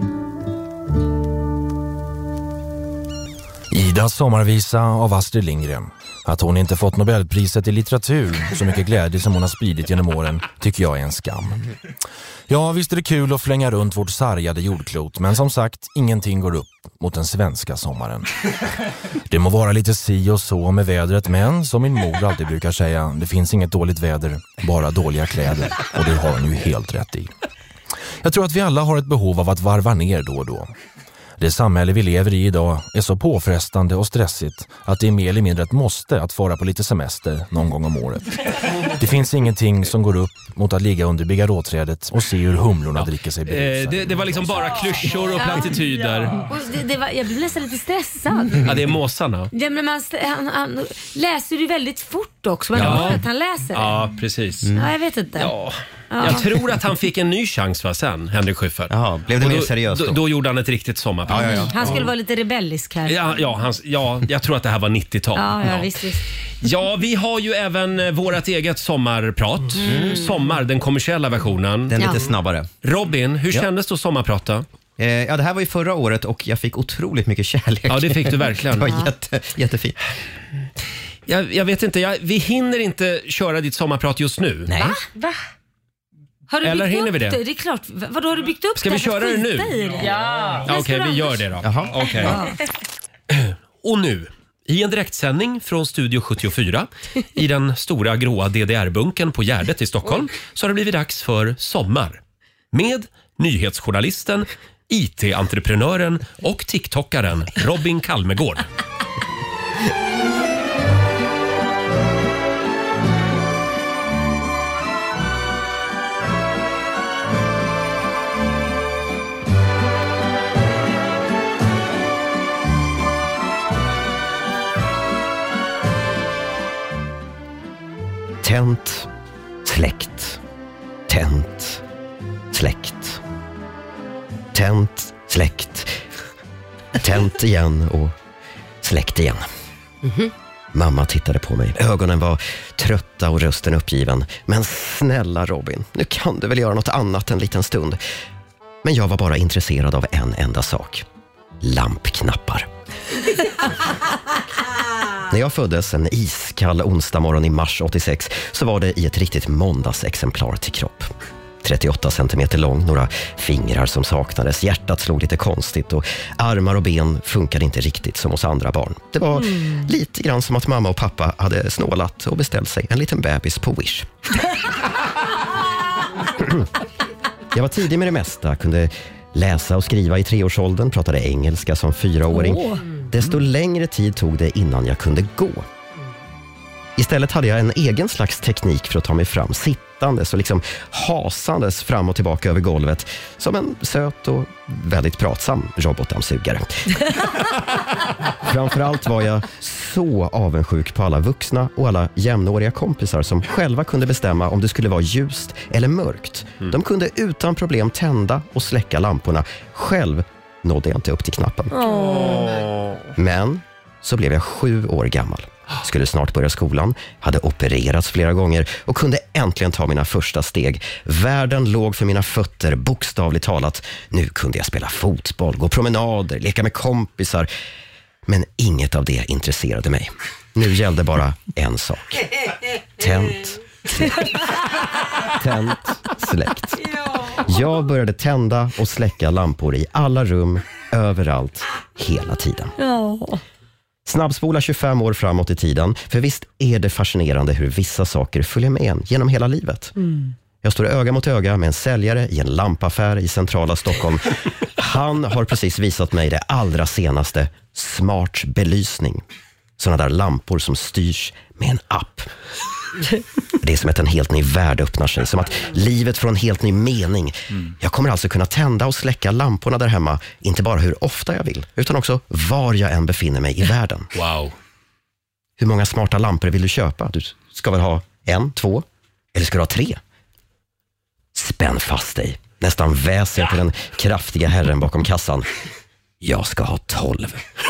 Idas sommarvisa av Astrid Lindgren. Att hon inte fått Nobelpriset i litteratur, så mycket glädje som hon har spridit genom åren, tycker jag är en skam. Ja, visst är det kul att flänga runt vårt sargade jordklot, men som sagt, ingenting går upp mot den svenska sommaren. Det må vara lite si och så med vädret, men som min mor alltid brukar säga, det finns inget dåligt väder, bara dåliga kläder. Och det har hon ju helt rätt i. Jag tror att vi alla har ett behov av att varva ner då och då. Det samhälle vi lever i idag är så påfrestande och stressigt att det är mer eller mindre ett måste att fara på lite semester någon gång om året. Det finns ingenting som går upp mot att ligga under bigarråträdet och se hur humlorna dricker sig berusade. Det var liksom bara klyschor och plattityder. Jag blev nästan lite stressad. Ja, det är måsarna. Ja, men han läser ju väldigt fort också. Man hör att han läser. Ja, precis. Ja, jag vet inte. Ja. Jag tror att han fick en ny chans sen, Henrik Schyffert. Jaha, blev det mer seriöst då? Då gjorde han ett riktigt sommarprat. Han skulle vara lite rebellisk här. Jag tror att det här var 90-tal. Ja, visst. Ja, vi har ju även vårat eget sommarprat. Sommar, den kommersiella versionen. Den lite snabbare. Robin, hur kändes det att sommarprata? Ja, det här var ju förra året och jag fick otroligt mycket kärlek. Ja, det fick du verkligen. Det var jättefint. Jag vet inte, vi hinner inte köra ditt sommarprat just nu. Nej. Va? Har du Eller byggt hinner upp vi det? Det är klart. Vadå, har du byggt upp Ska vi köra det nu? Ja. Okej, vi gör det då. Jaha. Okay. Och nu, i en direktsändning från Studio 74 i den stora gråa DDR-bunken på Gärdet i Stockholm, så har det blivit dags för sommar. Med nyhetsjournalisten, IT-entreprenören och TikTokaren Robin Kalmegård. Tänt, släckt, tänt, släckt. Tänt, släckt, tänt igen och släckt igen. Mamma tittade på mig. Ögonen var trötta och rösten uppgiven. Men snälla Robin, nu kan du väl göra något annat en liten stund. Men jag var bara intresserad av en enda sak. Lampknappar. När jag föddes en iskall onsdag morgon i mars 86 så var det i ett riktigt måndagsexemplar till kropp. 38 centimeter lång, några fingrar som saknades, hjärtat slog lite konstigt och armar och ben funkade inte riktigt som hos andra barn. Det var lite grann som att mamma och pappa hade snålat och beställt sig en liten bebis på Wish. Jag var tidig med det mesta, kunde läsa och skriva i 3-årsåldern, pratade engelska som 4-åring. Desto längre tid tog det innan jag kunde gå. Istället hade jag en egen slags teknik för att ta mig fram, sittandes och liksom hasandes fram och tillbaka över golvet som en söt och väldigt pratsam robotdammsugare. Framförallt var jag så avundsjuk på alla vuxna och alla jämnåriga kompisar som själva kunde bestämma om det skulle vara ljust eller mörkt. De kunde utan problem tända och släcka lamporna. Själv nådde jag inte upp till knappen. Men så blev jag 7 år gammal. Skulle snart börja skolan, hade opererats flera gånger och kunde äntligen ta mina första steg. Världen låg för mina fötter, bokstavligt talat. Nu kunde jag spela fotboll, gå promenader, leka med kompisar. Men inget av det intresserade mig. Nu gällde bara en sak. Tänt, släckt. Tänt, släckt. Jag började tända och släcka lampor i alla rum, överallt, hela tiden. Snabbspola 25 år framåt i tiden. För visst är det fascinerande hur vissa saker följer med en genom hela livet. Jag står öga mot öga med en säljare i en lampaffär i centrala Stockholm. Han har precis visat mig det allra senaste, smart belysning. Sådana där lampor som styrs med en app. Det är som att en helt ny värld öppnar sig. Som att livet får en helt ny mening. Jag kommer alltså kunna tända och släcka lamporna där hemma. Inte bara hur ofta jag vill, utan också var jag än befinner mig i världen. Wow. Hur många smarta lampor vill du köpa? Du ska väl ha 1, 2 eller ska du ha 3? Spänn fast dig. Nästan väser jag till den kraftiga herren bakom kassan. Jag ska ha 12.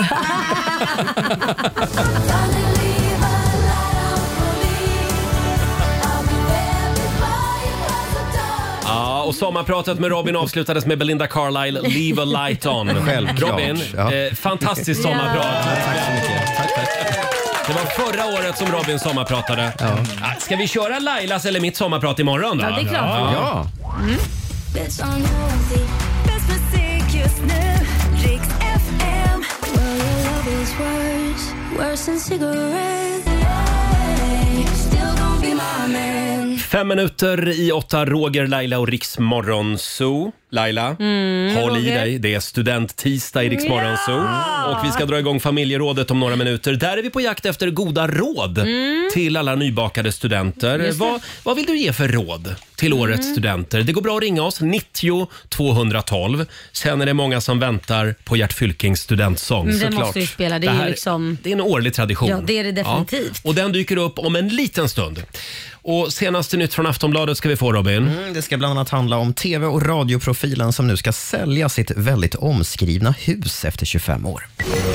Ja, och sommarpratet med Robin avslutades med Belinda Carlisle, Leave a light on. Självklart. Robin, fantastiskt sommarprat. Tack så mycket. Tack. Det var förra året som Robin sommarpratade. Ska vi köra Lailas eller mitt sommarprat imorgon då? Ja, det är klart. Ja. Bäst musik just nu. Riks FM. Well, your love is worse than cigarettes. Still gonna be my man. 5 minuter i 8, Roger, Laila och Riks Morgonzoo. Laila, håll i dig. Det är studenttisdag i Riks Morgonzoo. Och vi ska dra igång familjerådet om några minuter. Där är vi på jakt efter goda råd till alla nybakade studenter. Vad vill du ge för råd till årets studenter? Det går bra att ringa oss, 90 212. Sen är det många som väntar på Gert Fylkings studentsång. Det måste vi spela, det är liksom... Det är en årlig tradition. Ja, det är det definitivt. Ja. Och den dyker upp om en liten stund. Och senaste nytt från Aftonbladet ska vi få, Robin. Det ska bland annat handla om tv- och radioprofilen som nu ska sälja sitt väldigt omskrivna hus efter 25 år.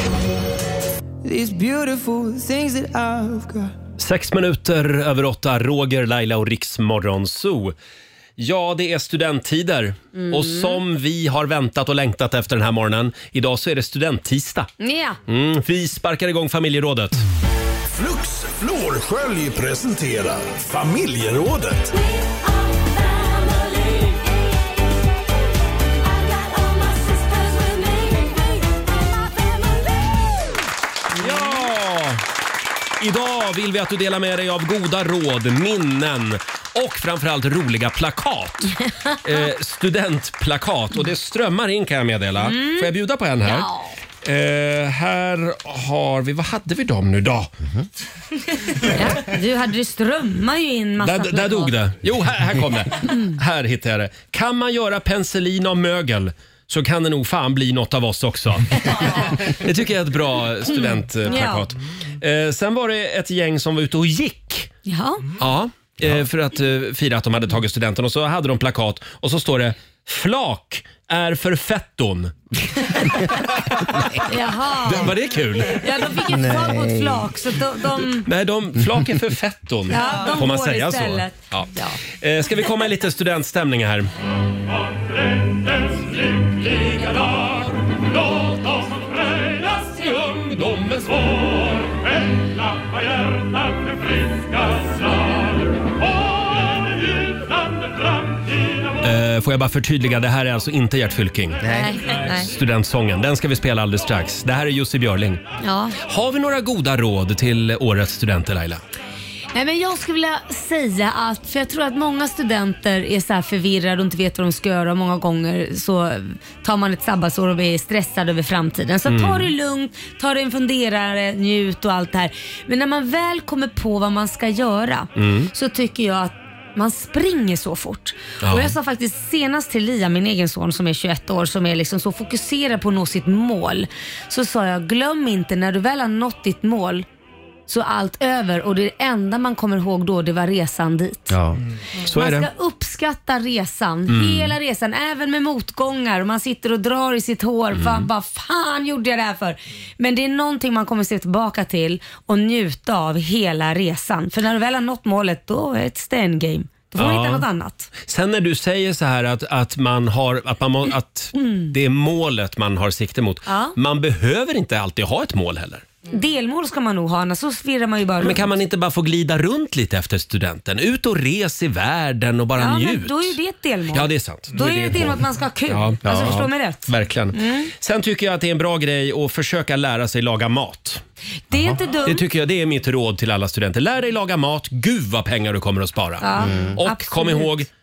6 minuter över 8, Roger, Laila och Riks Morgonzoo. Ja, det är studenttider. Och som vi har väntat och längtat efter den här morgonen, idag så är det studenttisdag. Ja. Vi sparkar igång familjerådet. Flux Florskölj presenterar familjerådet. Idag vill vi att du delar med dig av goda råd, minnen och framförallt roliga plakat. Studentplakat. Och det strömmar in, kan jag meddela. Får jag bjuda på en här? Ja. Här har vi, vad hade vi dem nu då? Du hade det strömmar ju in massa plakat. Där dog det. Jo, här kom det. Här hittar jag det. Kan man göra penicillin av mögel, så kan det nog fan bli något av oss också. Det tycker jag är ett bra studentplakat. Sen var det ett gäng som var ute och gick. Ja. För att fira att de hade tagit studenten. Och så hade de plakat och så står det: flak är för fetton. Jaha. Var det kul? Ja, de fick inte tag på ett flak. Så Nej, flak är för fetton. Ja, får man säga så? Ja. Ska vi komma i lite studentstämning här? Låt oss fröjas i ungdomens vår. En klappa hjärtat med friska slag. Och en ljusande framtid. Får jag bara förtydliga, det här är alltså inte Gert Fylking. Nej. Studentsången, den ska vi spela alldeles strax. Det här är Jussi Björling. Ja. Har vi några goda råd till årets studenter, Laila? Nej, men jag skulle vilja säga att, för jag tror att många studenter är så här förvirrade och inte vet vad de ska göra. Många gånger så tar man ett sabbatsår och är stressad över framtiden. Så ta det lugnt, ta det en funderare, njut och allt det här. Men när man väl kommer på vad man ska göra så tycker jag att man springer så fort. Ja. Och jag sa faktiskt senast till Lia, min egen son som är 21 år, som är liksom så fokuserad på att nå sitt mål. Så sa jag, glöm inte när du väl har nått ditt mål så allt över, och det enda man kommer ihåg då, det var resan dit. Ja. Så man är det. ska uppskatta resan, hela resan, även med motgångar, och man sitter och drar i sitt hår. Vad fan gjorde jag det här för? Men det är någonting man kommer se tillbaka till och njuta av hela resan. För när du väl har nått målet, då är det ett stand game. Då får man hitta något annat. Sen när du säger så här att det är målet man har sikte mot. Ja. Man behöver inte alltid ha ett mål heller. Delmål ska man nog ha, annars så svirrar man ju bara Men runt. kan man inte bara få glida runt lite efter studenten? Ut och res i världen och bara njut. Men då är det ett delmål. Ja, det är sant. Då är det ett delmål att man ska ha kul. Alltså, förstår mig rätt? Verkligen. Sen tycker jag att det är en bra grej att försöka lära sig laga mat. Det är inte dumt. Det tycker jag, det är mitt råd till alla studenter. Lär dig laga mat. Gud vad pengar du kommer att spara. Och absolut. kom ihåg,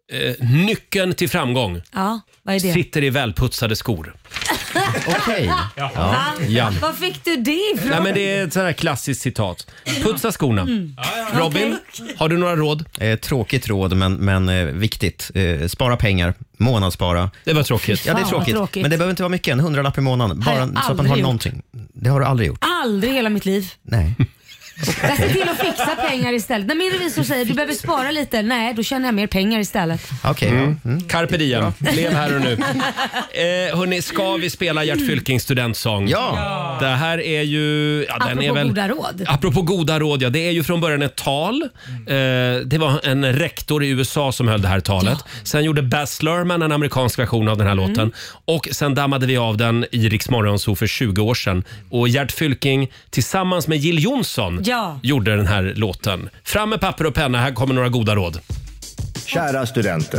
Nyckeln till framgång Ja, vad är det? sitter i välputsade skor. Okej. Va? Ja. Var fick du det ifrån? Nej, men det är ett sånt här klassiskt citat. Putsa skorna. Robin, har du några råd? Tråkigt råd, men viktigt. Spara pengar, månadsspara. Det var tråkigt. Ja, det är Fan, vad tråkigt. tråkigt. Men det behöver inte vara mycket, en 100-lapp i månaden. Har Bara jag så att man aldrig har gjort. någonting. Det har du aldrig gjort. Aldrig i hela mitt liv. Nej. Jag ser till att fixa pengar istället. När min revisor säger du behöver spara lite, nej då tjänar jag mer pengar istället. Okej. Carpe diem. Lev här och nu. Hörrni, ska vi spela Gert Fylkings studentsång? Ja. Det här är ju... Ja, den Apropå är väl, goda råd. Apropå goda råd, ja. Det är ju från början ett tal. Det var en rektor i USA som höll det här talet. Sen gjorde Baz Luhrmann en amerikansk version av den här låten. Och sen dammade vi av den i Rix Morgonzoo för 20 år sedan. Och Gert Fylking tillsammans med Jill Johnson gjorde den här låten. Fram med papper och penna, här kommer några goda råd. Kära studenter.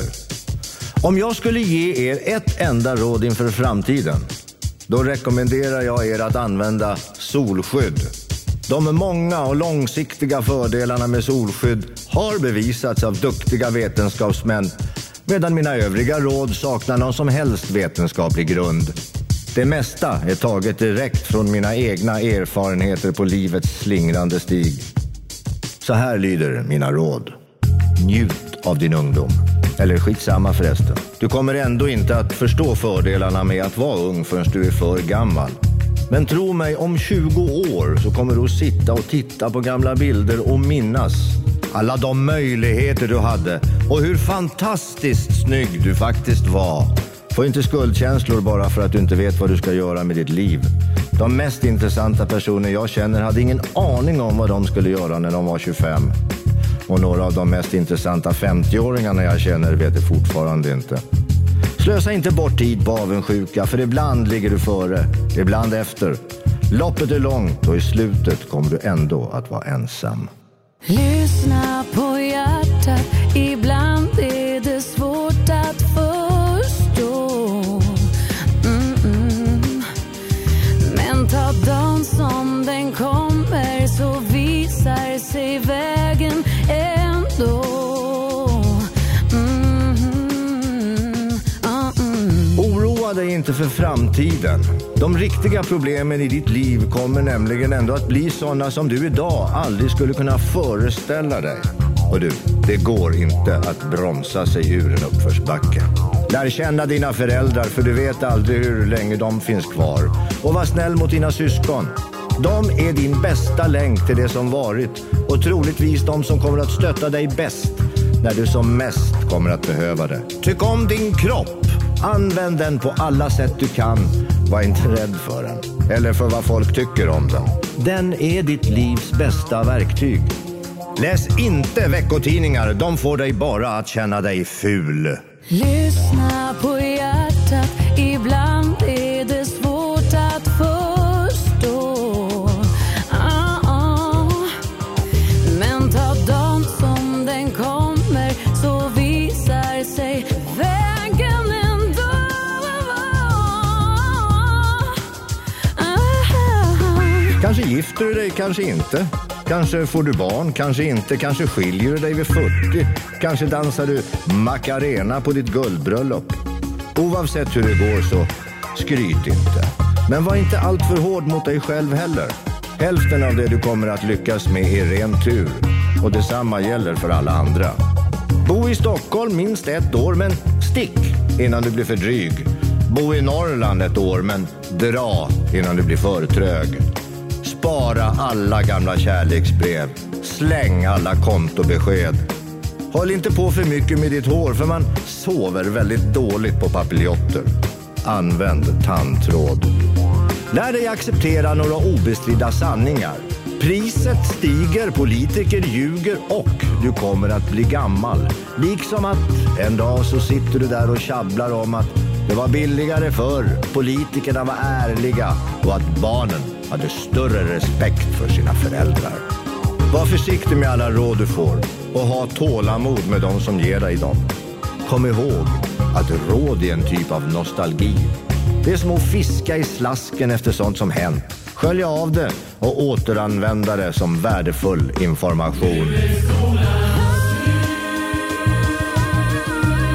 Om jag skulle ge er ett enda råd inför framtiden, då rekommenderar jag er att använda solskydd. De många och långsiktiga fördelarna med solskydd har bevisats av duktiga vetenskapsmän, medan mina övriga råd saknar någon som helst vetenskaplig grund. Det mesta är taget direkt från mina egna erfarenheter på livets slingrande stig. Så här lyder mina råd. Njut av din ungdom. Eller skitsamma förresten. Du kommer ändå inte att förstå fördelarna med att vara ung förrän du är för gammal. Men tro mig, om 20 år så kommer du att sitta och titta på gamla bilder och minnas alla de möjligheter du hade och hur fantastiskt snygg du faktiskt var. Få inte skuldkänslor bara för att du inte vet vad du ska göra med ditt liv. De mest intressanta personer jag känner hade ingen aning om vad de skulle göra när de var 25. Och några av de mest intressanta 50-åringarna jag känner vet det fortfarande inte. Slösa inte bort tid på avundsjuka, för ibland ligger du före, ibland efter. Loppet är långt och i slutet kommer du ändå att vara ensam. Lyssna på hjärtat, ibland är det svårt att förstå. Men ta dagen som den kommer, så visar sig vägen ändå. Oroa dig inte för framtiden. De riktiga problemen i ditt liv kommer nämligen ändå att bli sådana som du idag aldrig skulle kunna föreställa dig. Och du, det går inte att bromsa sig ur en uppförsbacke. Lär känna dina föräldrar, för du vet aldrig hur länge de finns kvar. Och var snäll mot dina syskon. De är din bästa länk till det som varit, och troligtvis de som kommer att stötta dig bäst när du som mest kommer att behöva det. Tyck om din kropp. Använd den på alla sätt du kan. Var inte rädd för den, eller för vad folk tycker om den. Den är ditt livs bästa verktyg. Läs inte veckotidningar, de får dig bara att känna dig ful. Lyssna på hjärtat, ibland är det svårt att förstå. Men ta dagen som den kommer, så visar sig vägen ändå. Kanske gifter du dig, kanske inte. Kanske får du barn, kanske inte. Kanske skiljer du dig vid 40. Kanske dansar du Macarena på ditt guldbröllop. Oavsett hur det går, så skryt inte. Men var inte allt för hård mot dig själv heller. Hälften av det du kommer att lyckas med är ren tur. Och detsamma gäller för alla andra. Bo i Stockholm minst 1 år, men stick innan du blir för dryg. Bo i Norrland 1 år, men dra innan du blir för trög. Spara alla gamla kärleksbrev. Släng alla kontobesked. Håll inte på för mycket med ditt hår, för man sover väldigt dåligt på papiljotter. Använd tandtråd. Lär dig acceptera några obestridda sanningar. Priset stiger, politiker ljuger och du kommer att bli gammal. Liksom att en dag så sitter du där och tjabblar om att det var billigare förr, politikerna var ärliga och att barnen hade större respekt för sina föräldrar. Var försiktig med alla råd du får och ha tålamod med de som ger dig dem. Kom ihåg att råd är en typ av nostalgi. Det är som att fiska i slasken efter sånt som hänt. Skölja av det och återanvända det som värdefull information.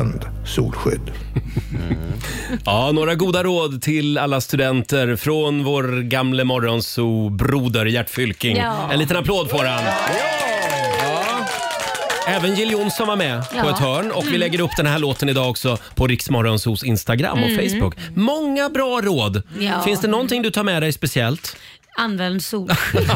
Använd solskydd. Ja, några goda råd till alla studenter från vår gamle morgonzoo-broder Gert Fylking. Ja. En liten applåd får han. Även Jill Johnson var med på ett hörn och vi lägger upp den här låten idag också på Rix Morgonzoos Instagram och Facebook. Många bra råd. Ja. Finns det någonting du tar med dig speciellt? Använd sol.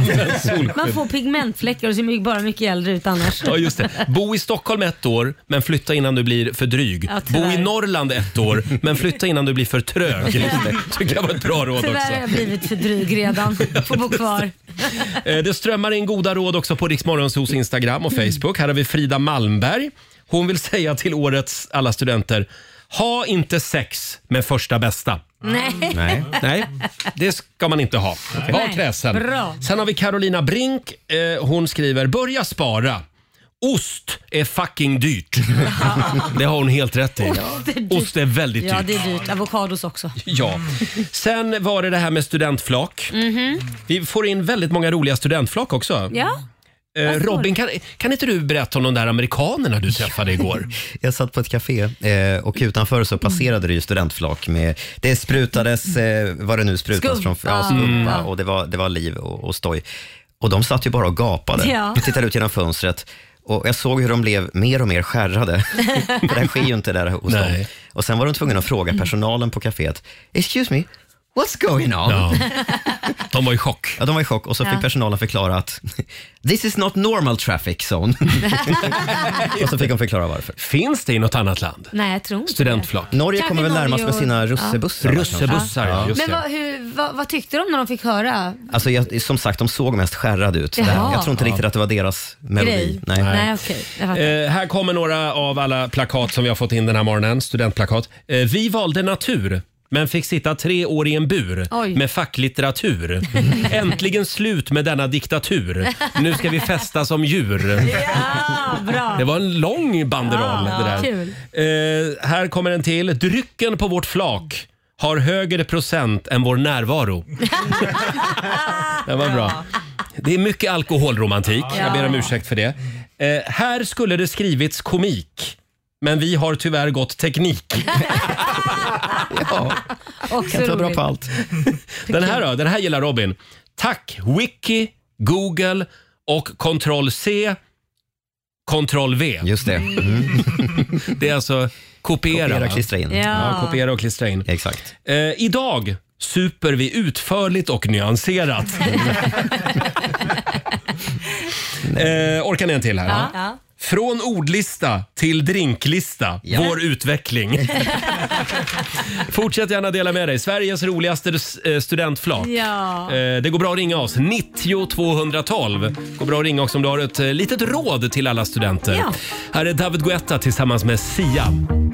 Man får pigmentfläckar och ser bara mycket äldre ut annars. Ja, just det. Bo i Stockholm 1 år, men flytta innan du blir för dryg. Ja, bo i Norrland 1 år, men flytta innan du blir för trög. Tycker jag var ett bra råd tyvärr också. Tyvärr har jag blivit för dryg redan. Får bo kvar. Det strömmar in goda råd också på Rix Morgonzoos Instagram och Facebook. Här har vi Frida Malmberg. Hon vill säga till årets alla studenter: ha inte sex med första bästa. Nej, det ska man inte ha. Var kräsen. Sen har vi Carolina Brink. Hon skriver: börja spara. Ost är fucking dyrt. Det har hon helt rätt i. Ost är väldigt dyrt. Ja, det är dyrt. Avokados också. Ja. Sen var det här med studentflak. Vi får in väldigt många roliga studentflak också. Ja. Robin, kan inte du berätta om de där amerikanerna du träffade igår? Jag satt på ett café och utanför så passerade det ju studentflak med, det sprutades vad det nu sprutas från skumpa och det var liv och stoj. Och de satt ju bara och gapade. Jag tittade ut genom fönstret och jag såg hur de blev mer och mer skärrade. För det sker ju inte där hos dem. Och sen var de tvungna att fråga personalen på kaféet: excuse me, what's going on? Ja. De var i chock. Ja, de var i chock och så fick personalen förklara att this is not normal traffic zone. Och så fick de förklara varför. Finns det i något annat land? Nej, jag tror inte studentflak. Norge kommer väl närmast med sina russebussar. Russebussar, ja. Just men vad tyckte de när de fick höra? Alltså som sagt, de såg mest skärrade ut. Jag tror inte riktigt att det var deras melodi. Nej, okej. Här kommer några av alla plakat som vi har fått in den här morgonen. Studentplakat. Vi valde natur, men fick sitta 3 år i en bur med facklitteratur. Äntligen slut med denna diktatur. Nu ska vi festa som djur. Ja, bra. Det var en lång banderoll. Det där. Kul. Här kommer en till. Drycken på vårt flak har högre procent än vår närvaro. Det var bra. Det är mycket alkoholromantik. Jag ber om ursäkt för det. Här skulle det skrivits komik, men vi har tyvärr gått teknik. Kan ta bra på allt. Den här gillar Robin. Tack Wiki, Google och Ctrl-C, Ctrl-V. Just det. Det är alltså kopiera, klistra in. Ja, kopiera och klistra in. Exakt. Idag super vi utförligt och nyanserat. Orkar ni en till här? Ja. Från ordlista till drinklista. Vår utveckling. Fortsätt gärna dela med dig. Sveriges roligaste studentflak. Ja. Det går bra att ringa oss. 90 212. Det går bra att ringa också om du har ett litet råd till alla studenter. Ja. Här är David Guetta tillsammans med Sia.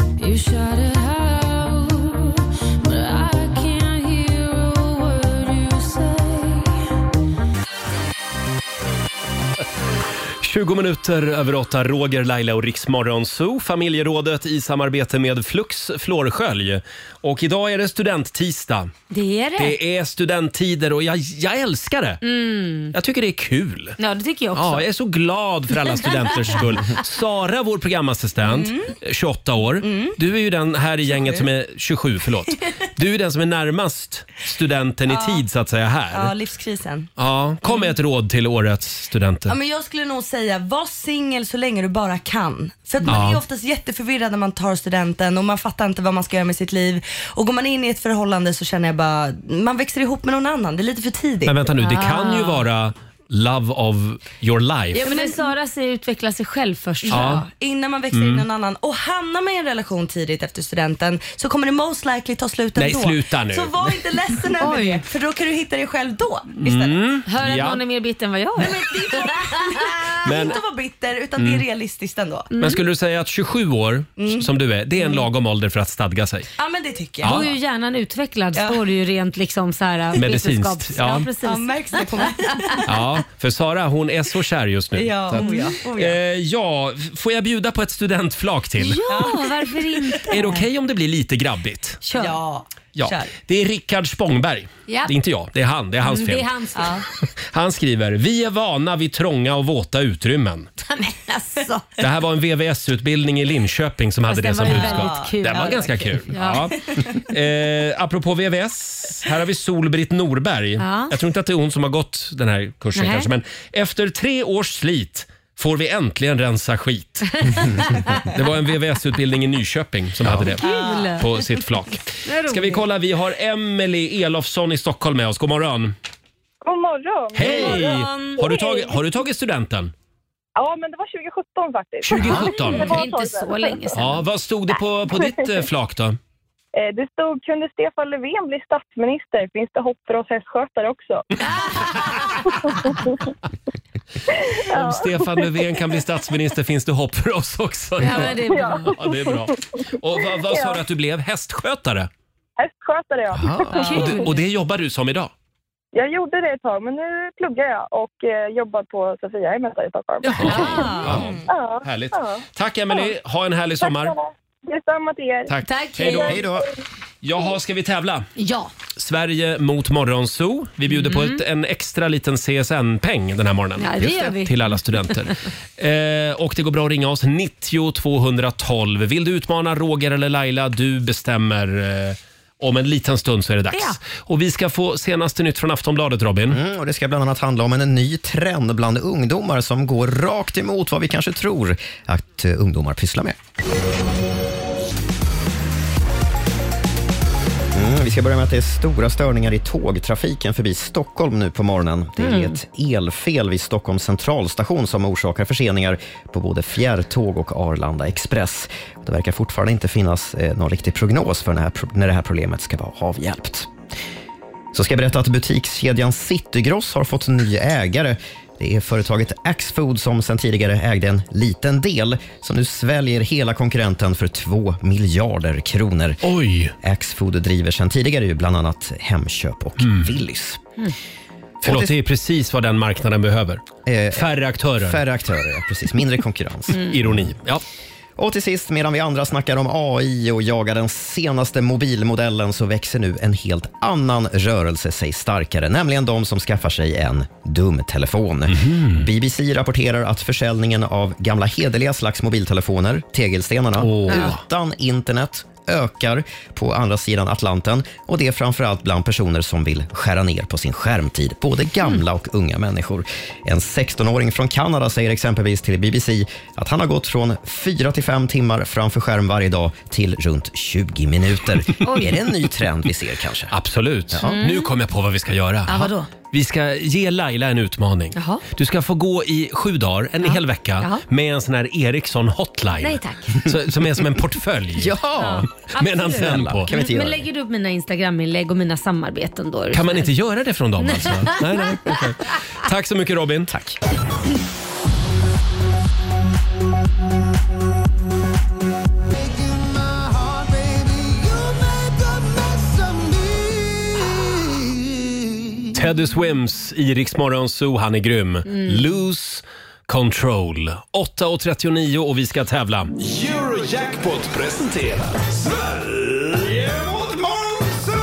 20 minuter över 8, Roger, Laila och Rix Morgonzoo, familjerådet i samarbete med Flux Flårskölj. Och idag är det studenttisdag. Det är det. Det är studenttider och jag älskar det. Jag tycker det är kul. Ja, det tycker jag också. Ja, jag är så glad för alla studenters skull. Sara, vår programassistent, 28 år. Du är ju den här i gänget som är 27, förlåt. Du är den som är närmast studenten i tid så att säga här. Ja, livskrisen. Ja, kom med ett råd till årets studenter. Ja, men jag skulle nog säga, var singel så länge du bara kan. För att man är oftast jätteförvirrad när man tar studenten och man fattar inte vad man ska göra med sitt liv. Och går man in i ett förhållande så känner jag bara, man växer ihop med någon annan. Det är lite för tidigt. Men vänta nu, det kan ju vara love of your life. Ja, men Sara säger utveckla sig själv först. Ja, innan man växer in någon annan. Och hamnar man i en relation tidigt efter studenten så kommer det most likely ta slut ändå. Nej, sluta nu. Så var inte ledsen över det. För då kan du hitta dig själv då istället. Hör att någon är mer bitter än vad jag är. Men inte vara bitter, utan det är realistiskt ändå. Men skulle du säga att 27 år som du är, det är en lagom ålder för att stadga sig? Ja, men det tycker jag. Då är ju hjärnan utvecklad, står det ju rent liksom så här medicinskt. Ja, precis. Ja, märks det på mig. Ja, för Sara, hon är så kär just nu. Ja, ja, får jag bjuda på ett studentflak till? Ja, varför inte? Är det okej om det blir lite grabbigt? Kör. Ja. Ja, Kör. det är Rickard Spångberg. Ja. Det är inte jag, det är han. Det är hans fel. Det är hans fel. Han skriver, vi är vana vid trånga och våta utrymmen. Men alltså. Det här var en VVS-utbildning i Linköping som hade det som budskap. väldigt kul. Den var Ja, ganska det var kul. kul. Ja. Apropå VVS, här har vi Solbritt Norberg. Ja. Jag tror inte att det är hon som har gått den här kursen Nej. kanske, men efter 3 års slit får vi äntligen rensa skit. Det var en VVS-utbildning i Nyköping som hade det Kul. på sitt flak. Det är Ska vi roligt. kolla, vi har Emily Elofsson i Stockholm med oss. God morgon. God morgon. Hej! Har du tagit studenten? Ja, men det var 2017 faktiskt. 2017? Det var Inte så länge sedan. Ja, vad stod det på ditt flak då? Det stod, kunde Stefan Löfven bli statsminister? Finns det hopp för oss hästskötare också? Om Stefan Löfven kan bli statsminister finns det hopp för oss också. Ja, men det är bra. Ja, det är bra. Och vad sa du att du blev? Hästskötare? Hästskötare, ja. Och det jobbar du som idag? Jag gjorde det ett tag, men nu pluggar jag och jobbar på Sofiahemmet i Stockholm. Ja, härligt. Tack Emily, ha en härlig sommar. Detsamma till er. Tack. Hej då. Jaha, ska vi tävla? Ja. Sverige mot Morgonzoo. Vi bjuder på en extra liten CSN-peng den här morgonen. Ja, det gör vi. Till alla studenter. Och det går bra att ringa oss 90 212. Vill du utmana Roger eller Laila? Du bestämmer. Om en liten stund så är det dags. Ja. Och vi ska få senaste nytt från Aftonbladet, Robin. Och det ska bland annat handla om en ny trend bland ungdomar som går rakt emot vad vi kanske tror att ungdomar pysslar med. Vi ska börja med att det är stora störningar i tågtrafiken förbi Stockholm nu på morgonen. Det är ett elfel vid Stockholms centralstation som orsakar förseningar på både fjärrtåg och Arlanda Express. Det verkar fortfarande inte finnas någon riktig prognos för när det här problemet ska vara avhjälpt. Så ska jag berätta att butikskedjan Citygross har fått ny ägare. Det är företaget Axfood som sedan tidigare ägde en liten del som nu sväljer hela konkurrenten för 2 miljarder kronor. Oj! Axfood driver sedan tidigare ju bland annat Hemköp och Willys. Förlåt, det är precis vad den marknaden behöver. Färre aktörer. Färre aktörer, ja, precis. Mindre konkurrens. Ironi, ja. Och till sist, medan vi andra snackar om AI och jagar den senaste mobilmodellen så växer nu en helt annan rörelse sig starkare, nämligen de som skaffar sig en dumtelefon. BBC rapporterar att försäljningen av gamla hederliga slags mobiltelefoner, tegelstenarna, utan internet ökar på andra sidan Atlanten, och det är framförallt bland personer som vill skära ner på sin skärmtid, både gamla och unga människor. En 16-åring från Kanada säger exempelvis till BBC att han har gått från 4 till 5 timmar framför skärm varje dag till runt 20 minuter. Är det en ny trend vi ser kanske? Absolut. Nu kommer jag på vad vi ska göra. Ja, vadå? Vi ska ge Laila en utmaning. Jaha. Du ska få gå i 7 dagar, en hel vecka, med en sån här Ericsson hotline. Nej tack. Som är som en portfölj. Ja, med en antenn på. Kan vi inte göra Men lägger du upp mina Instagram-inlägg och mina samarbeten då? Kan man inte göra det från dem alltså? Nej, okay. Tack så mycket Robin. Tack. Teddy Swims i Rix Morgonzoo, han är grym. Lose Control. 8:39 och vi ska tävla. Eurojackpot presenterar Sverige mot Morgonzoo!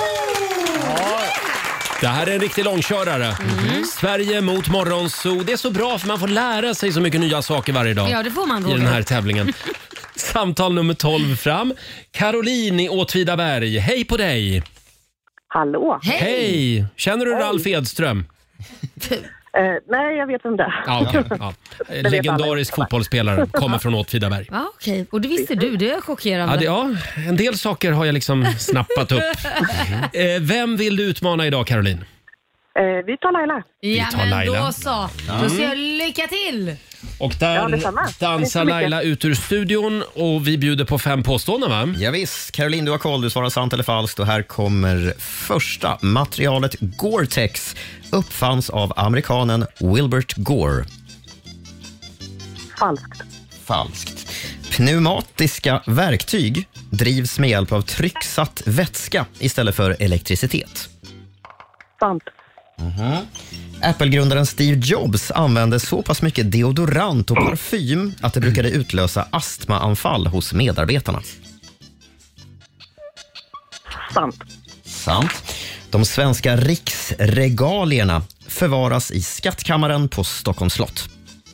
Det här är en riktig långkörare. Sverige mot Morgonzoo. Det är så bra för man får lära sig så mycket nya saker varje dag. Ja, det får man i den här tävlingen. Samtal nummer 12 fram. Caroline i Åtvidaberg. Hej på dig! Hallå! Hej! Känner du Ralf Edström? Nej, jag vet vem det är. Ja, okay. Legendarisk fotbollsspelare, kommer från Åtvidaberg. Ja, okej. Och det visste du, det är chockerande. Ja, en del saker har jag liksom snappat upp. Vem vill du utmana idag, Caroline? Vi tar Laila. Ja, tar men Laila. då så. Då säger jag lycka till! Och där detsamma. Tack så dansar mycket. Laila ut ur studion och vi bjuder på 5 påståenden, va? Ja, visst. Caroline, du har koll. Du svarar sant eller falskt. Och här kommer första. Materialet Gore-Tex uppfanns av amerikanen Wilbert Gore. Falskt. Falskt. Pneumatiska verktyg drivs med hjälp av trycksatt vätska istället för elektricitet. Sant. Apple-grundaren Steve Jobs använde så pass mycket deodorant och parfym att det brukade utlösa astmaanfall hos medarbetarna. Sant. De svenska riksregalierna förvaras i skattkammaren på Stockholms slott.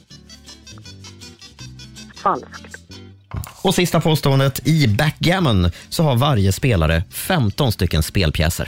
Falskt. Och sista påståendet, i backgammon så har varje spelare 15 stycken spelpjäser.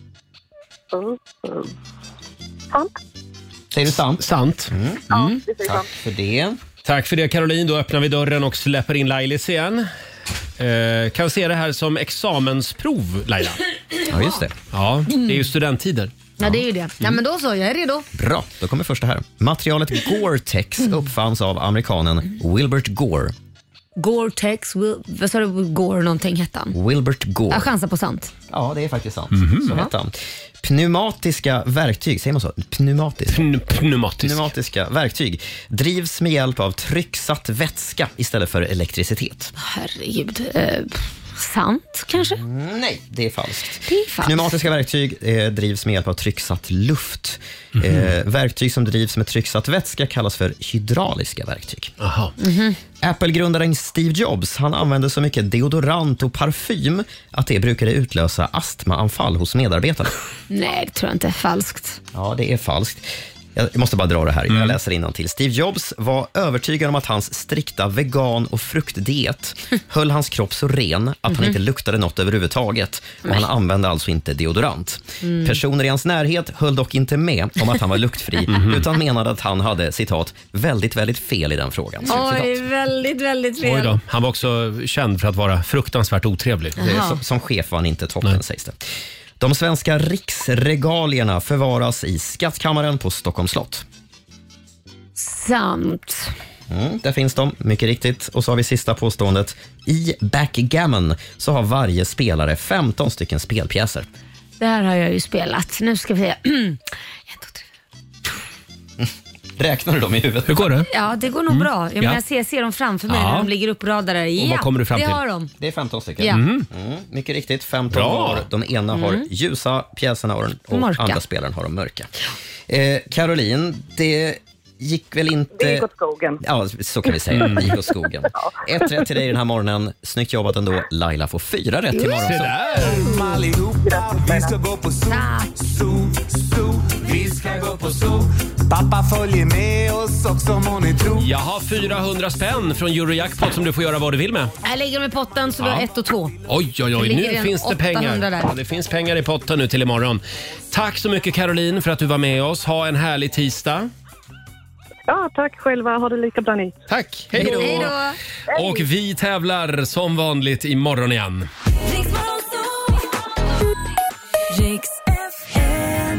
Sant. Säger du sant? Sant. Ja, det säger Tack sant. för det. Tack för det, Caroline. Då öppnar vi dörren och släpper in Lailis igen. Kan vi se det här som examensprov, Laila? Ja, just det. Ja, det är ju studenttider. Ja, det är ju det. Ja, men då så, jag är redo. Bra, då kommer första här. Materialet Gore-Tex uppfanns av amerikanen Wilbert Gore. Gore-Tex, vad sa du? Gore någonting hette han. Wilbert Gore. Jag chansar på sant. Ja, det är faktiskt sant. Så hette han. Pneumatiska verktyg, säger man så? Pneumatiska verktyg drivs med hjälp av trycksatt vätska istället för elektricitet. Herregud. Sant kanske? Nej, det är falskt. Det är falskt. Pneumatiska verktyg drivs med hjälp av trycksatt luft. Verktyg som drivs med trycksatt vätska kallas för hydrauliska verktyg. Aha. Apple-grundaren Steve Jobs, han använde så mycket deodorant och parfym att det brukade utlösa astmaanfall hos medarbetare. Nej, det tror jag inte är falskt. Ja, det är falskt. Jag måste bara dra det här. Jag läser innantill. Steve Jobs var övertygad om att hans strikta vegan- och fruktdiet höll hans kropp så ren att han inte luktade något överhuvudtaget. Och han använde alltså inte deodorant. Personer i hans närhet höll dock inte med om att han var luktfri utan menade att han hade, citat, väldigt, väldigt fel i den frågan. Oj, väldigt, väldigt fel. Oj då. Han var också känd för att vara fruktansvärt otrevlig. Som chef var han inte toppen, sägs det. De svenska riksregalierna förvaras i skattkammaren på Stockholms slott. Sant. Där finns de, mycket riktigt. Och så har vi sista påståendet. I backgammon så har varje spelare 15 stycken spelpjäser. Det här har jag ju spelat. Nu ska vi se. Räknar du dem i huvudet? Hur går det? Ja, det går nog bra. Jag ser dem framför mig när de ligger uppradade. Ja, vad kommer du fram till? Det har de. Det är 15 stycken. Ja. Mycket riktigt, 15 Bra. var. De ena har ljusa pjäserna och andra spelaren har de mörka. Caroline, det gick väl inte... Det gick åt skogen. Ja, så kan vi säga. Det gick åt skogen. 1 rätt till dig den här morgonen. Snyggt jobbat ändå. Laila får 4 rätt till morgon. Allihopa, vi ska gå på zoo. Vi ska gå på zoo. Pappa följer med oss också, må ni tro. Jag har 400 spänn från Eurojackpot som du får göra vad du vill med. Jag lägger dem i potten så vi har 1 och 2. Oj, nu finns det pengar. Där. Ja, det finns pengar i potten nu till imorgon. Tack så mycket Caroline för att du var med oss. Ha en härlig tisdag. Ja, tack själva. Ha det lika bra ni. Tack. Hej då. Hej då. Och vi tävlar som vanligt imorgon igen. Riks FM.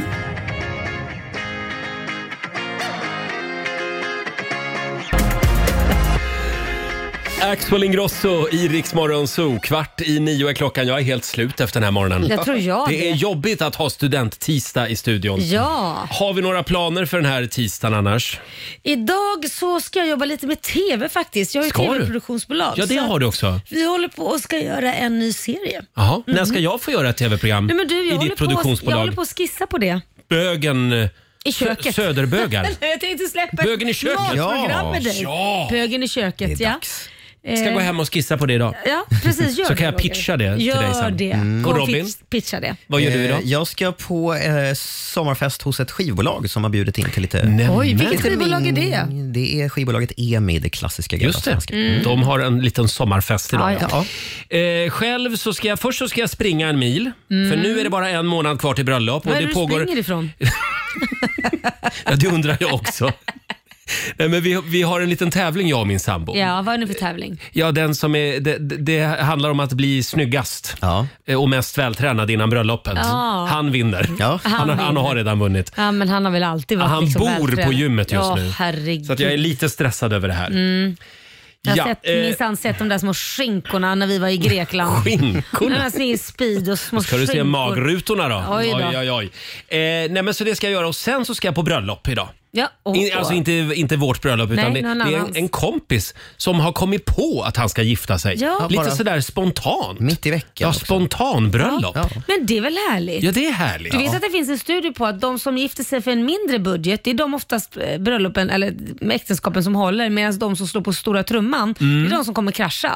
Axel Ingrosso i Rix Morgon Zoo. 8:45 är klockan. Jag är helt slut efter den här morgonen. Jag tror jag det är jobbigt att ha student-tisdag i studion. Ja. Har vi några planer för den här tisdagen annars? Idag så ska jag jobba lite med TV faktiskt. Jag har ju TV-produktionsbolag. Ja, det har du också. Vi håller på och ska göra en ny serie. Jaha, när ska jag få göra ett TV-program i ditt produktionsbolag? Jag håller på att skissa på det. Bögen... I köket. Söderbögar. Jag tänkte släppa Bögen i köket. matprogram med dig. Ja. Bögen i köket, ja. Ska gå hem och skissa på det idag. Ja, precis. Gör så det, kan jag pitcha det till dig sen. Gör det. Och Robin? Pitcha det. Vad gör du idag? Jag ska på sommarfest hos ett skivbolag som har bjudit in till lite... Oj, vilket skivbolag är det? Det är skivbolaget EMI, det klassiska gamla svenska. De har en liten sommarfest idag. Ja. Själv så ska jag springa en mil. För nu är det bara en månad kvar till bröllop. Var är det du springer ifrån? Ja, det undrar jag också. Nej, men vi har en liten tävling, jag och min sambo. Ja, vad är det för tävling? Ja, den som är, det handlar om att bli snyggast och mest vältränad innan bröllopet. Ja. Han vinner. Ja. Han har redan vunnit. Ja, men han har väl alltid varit Han liksom bor vältränad. på gymmet just nu. Herregud. Så att jag är lite stressad över det här. Jag har minsann sett de där små skinkorna när vi var i Grekland. Skinkorna? Med speed och små ska du se magrutorna då? Oj då. Oj. Nej, men så det ska jag göra och sen så ska jag på bröllop idag. Ja, Alltså inte vårt bröllop utan Nej, det är en kompis som har kommit på att han ska gifta sig. Ja. Lite sådär spontant. Mitt i veckan. Ja, spontan bröllop. Ja. Men det är väl härligt? Ja, det är härligt. Du vet att det finns en studie på att de som gifter sig för en mindre budget, det är de oftast bröllopen eller äktenskapen som håller, medan de som slår på stora trumman, det är de som kommer krascha.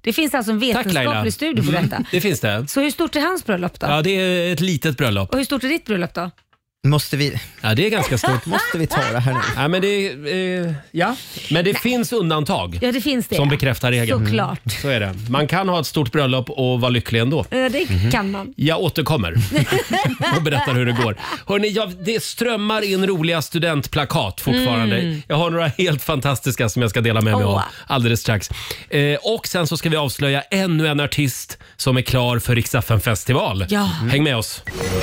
Det finns alltså en vetenskaplig studie på detta. Det finns det. Så hur stort är hans bröllop då? Ja, det är ett litet bröllop. Och hur stort är ditt bröllop då? Måste vi... Ja, det är ganska stort. Måste vi ta det här nu? Ja, men det finns undantag. Ja, det finns det. Som bekräftar regeln. Såklart. Så är det. Man kan ha ett stort bröllop och vara lycklig ändå. Det kan man. Jag återkommer och berättar hur det går. Hörrni, det strömmar in roliga studentplakat fortfarande. Jag har några helt fantastiska som jag ska dela med mig av alldeles strax. Och sen så ska vi avslöja ännu en artist som är klar för Rix FM-festival. Ja. Häng med oss.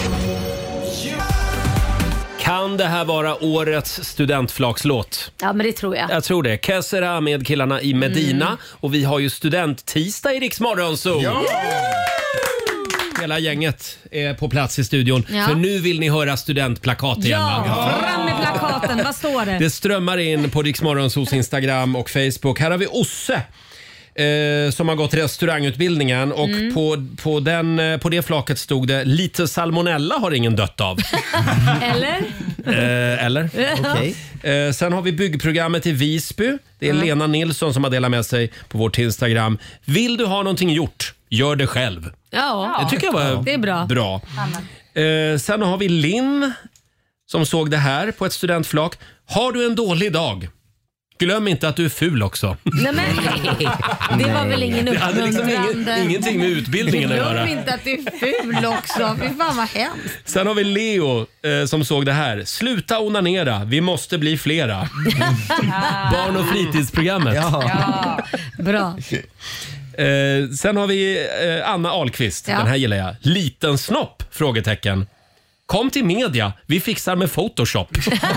Kan det här vara årets studentflakslåt? Ja, men det tror jag. Jag tror det. Kessera med killarna i Medina. Och vi har ju studenttisdag i Rix Morgon Zoo. Ja! Hela gänget är på plats i studion. Ja. För nu vill ni höra studentplakat igen. Ja, fram med plakaten. Vad står det? Det strömmar in på Rix Morgon Zoos Instagram och Facebook. Här har vi Osse. Som har gått restaurangutbildningen och på det flaket stod det lite salmonella har ingen dött av. Eller? Okej. Sen har vi byggprogrammet i Visby. Det är Lena Nilsson som har delat med sig på vårt Instagram. Vill du ha någonting gjort, gör det själv. Ja, det tycker jag var det är bra. Sen har vi Linn som såg det här på ett studentflak. Har du en dålig dag? Glöm inte att du är ful också. Nej, men, det var väl ingen uppmuntrande. Ingenting med utbildningen att göra. Glöm inte att du är ful också. Fy fan vad hemskt. Sen har vi Leo som såg det här. Sluta onanera, vi måste bli flera. Barn- och fritidsprogrammet. Ja, bra. Sen har vi Anna Ahlqvist. Den här gillar jag. Liten snopp? Frågetecken. Kom till media, vi fixar med Photoshop.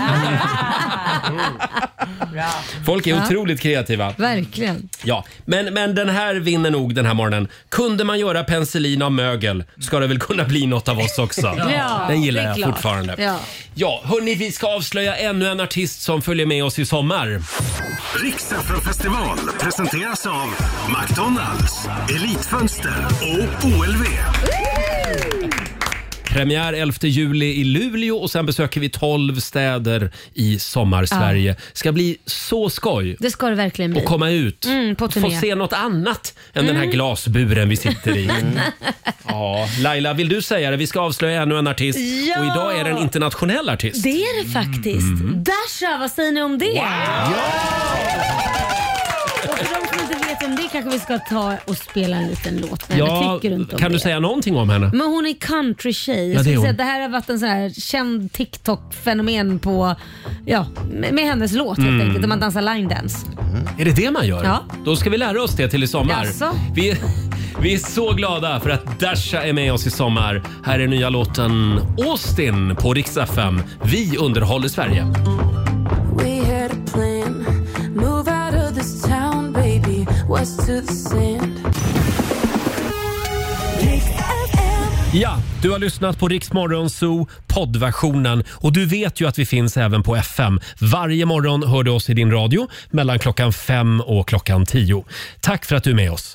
Folk är otroligt kreativa. Verkligen. Ja, men den här vinner nog den här morgonen. Kunde man göra penicillin av mögel ska det väl kunna bli något av oss också. Ja, den gillar det är jag klart. fortfarande. Ja, hörni, vi ska avslöja ännu en artist som följer med oss i sommar. Rix FM-festival presenteras av McDonalds, Elitfönster och OLV. Premiär 11 juli i Luleå och sen besöker vi 12 städer i sommarsverige. Ska bli så skoj. Det ska det verkligen bli. Och komma ut. På turné. Få se något annat än den här glasburen vi sitter i. Ja, Laila, vill du säga det? Vi ska avslöja ännu en artist. Ja. Och idag är det en internationell artist. Det är det faktiskt. Dasha, vad säger ni om det? Wow. Och för de som inte vet om det kanske vi ska ta och spela en liten låt. Men jag tycker inte om kan det. du säga någonting om henne? Men hon är country-tjej. Ja, det här har varit en sån här känd TikTok-fenomen på, med hennes låt helt enkelt. Där man dansar line dance. Är det det man gör? Ja. Då ska vi lära oss det till i sommar. Jaså? Vi är så glada för att Dasha är med oss i sommar. Här är nya låten Austin på Rix FM. Vi underhåller Sverige. We had a plan. Move out of this town, baby. West to the sand. Ja, du har lyssnat på Rix Morgon Zoo poddversionen och du vet ju att vi finns även på FM. Varje morgon hör du oss i din radio mellan klockan 5 och klockan 10. Tack för att du är med oss.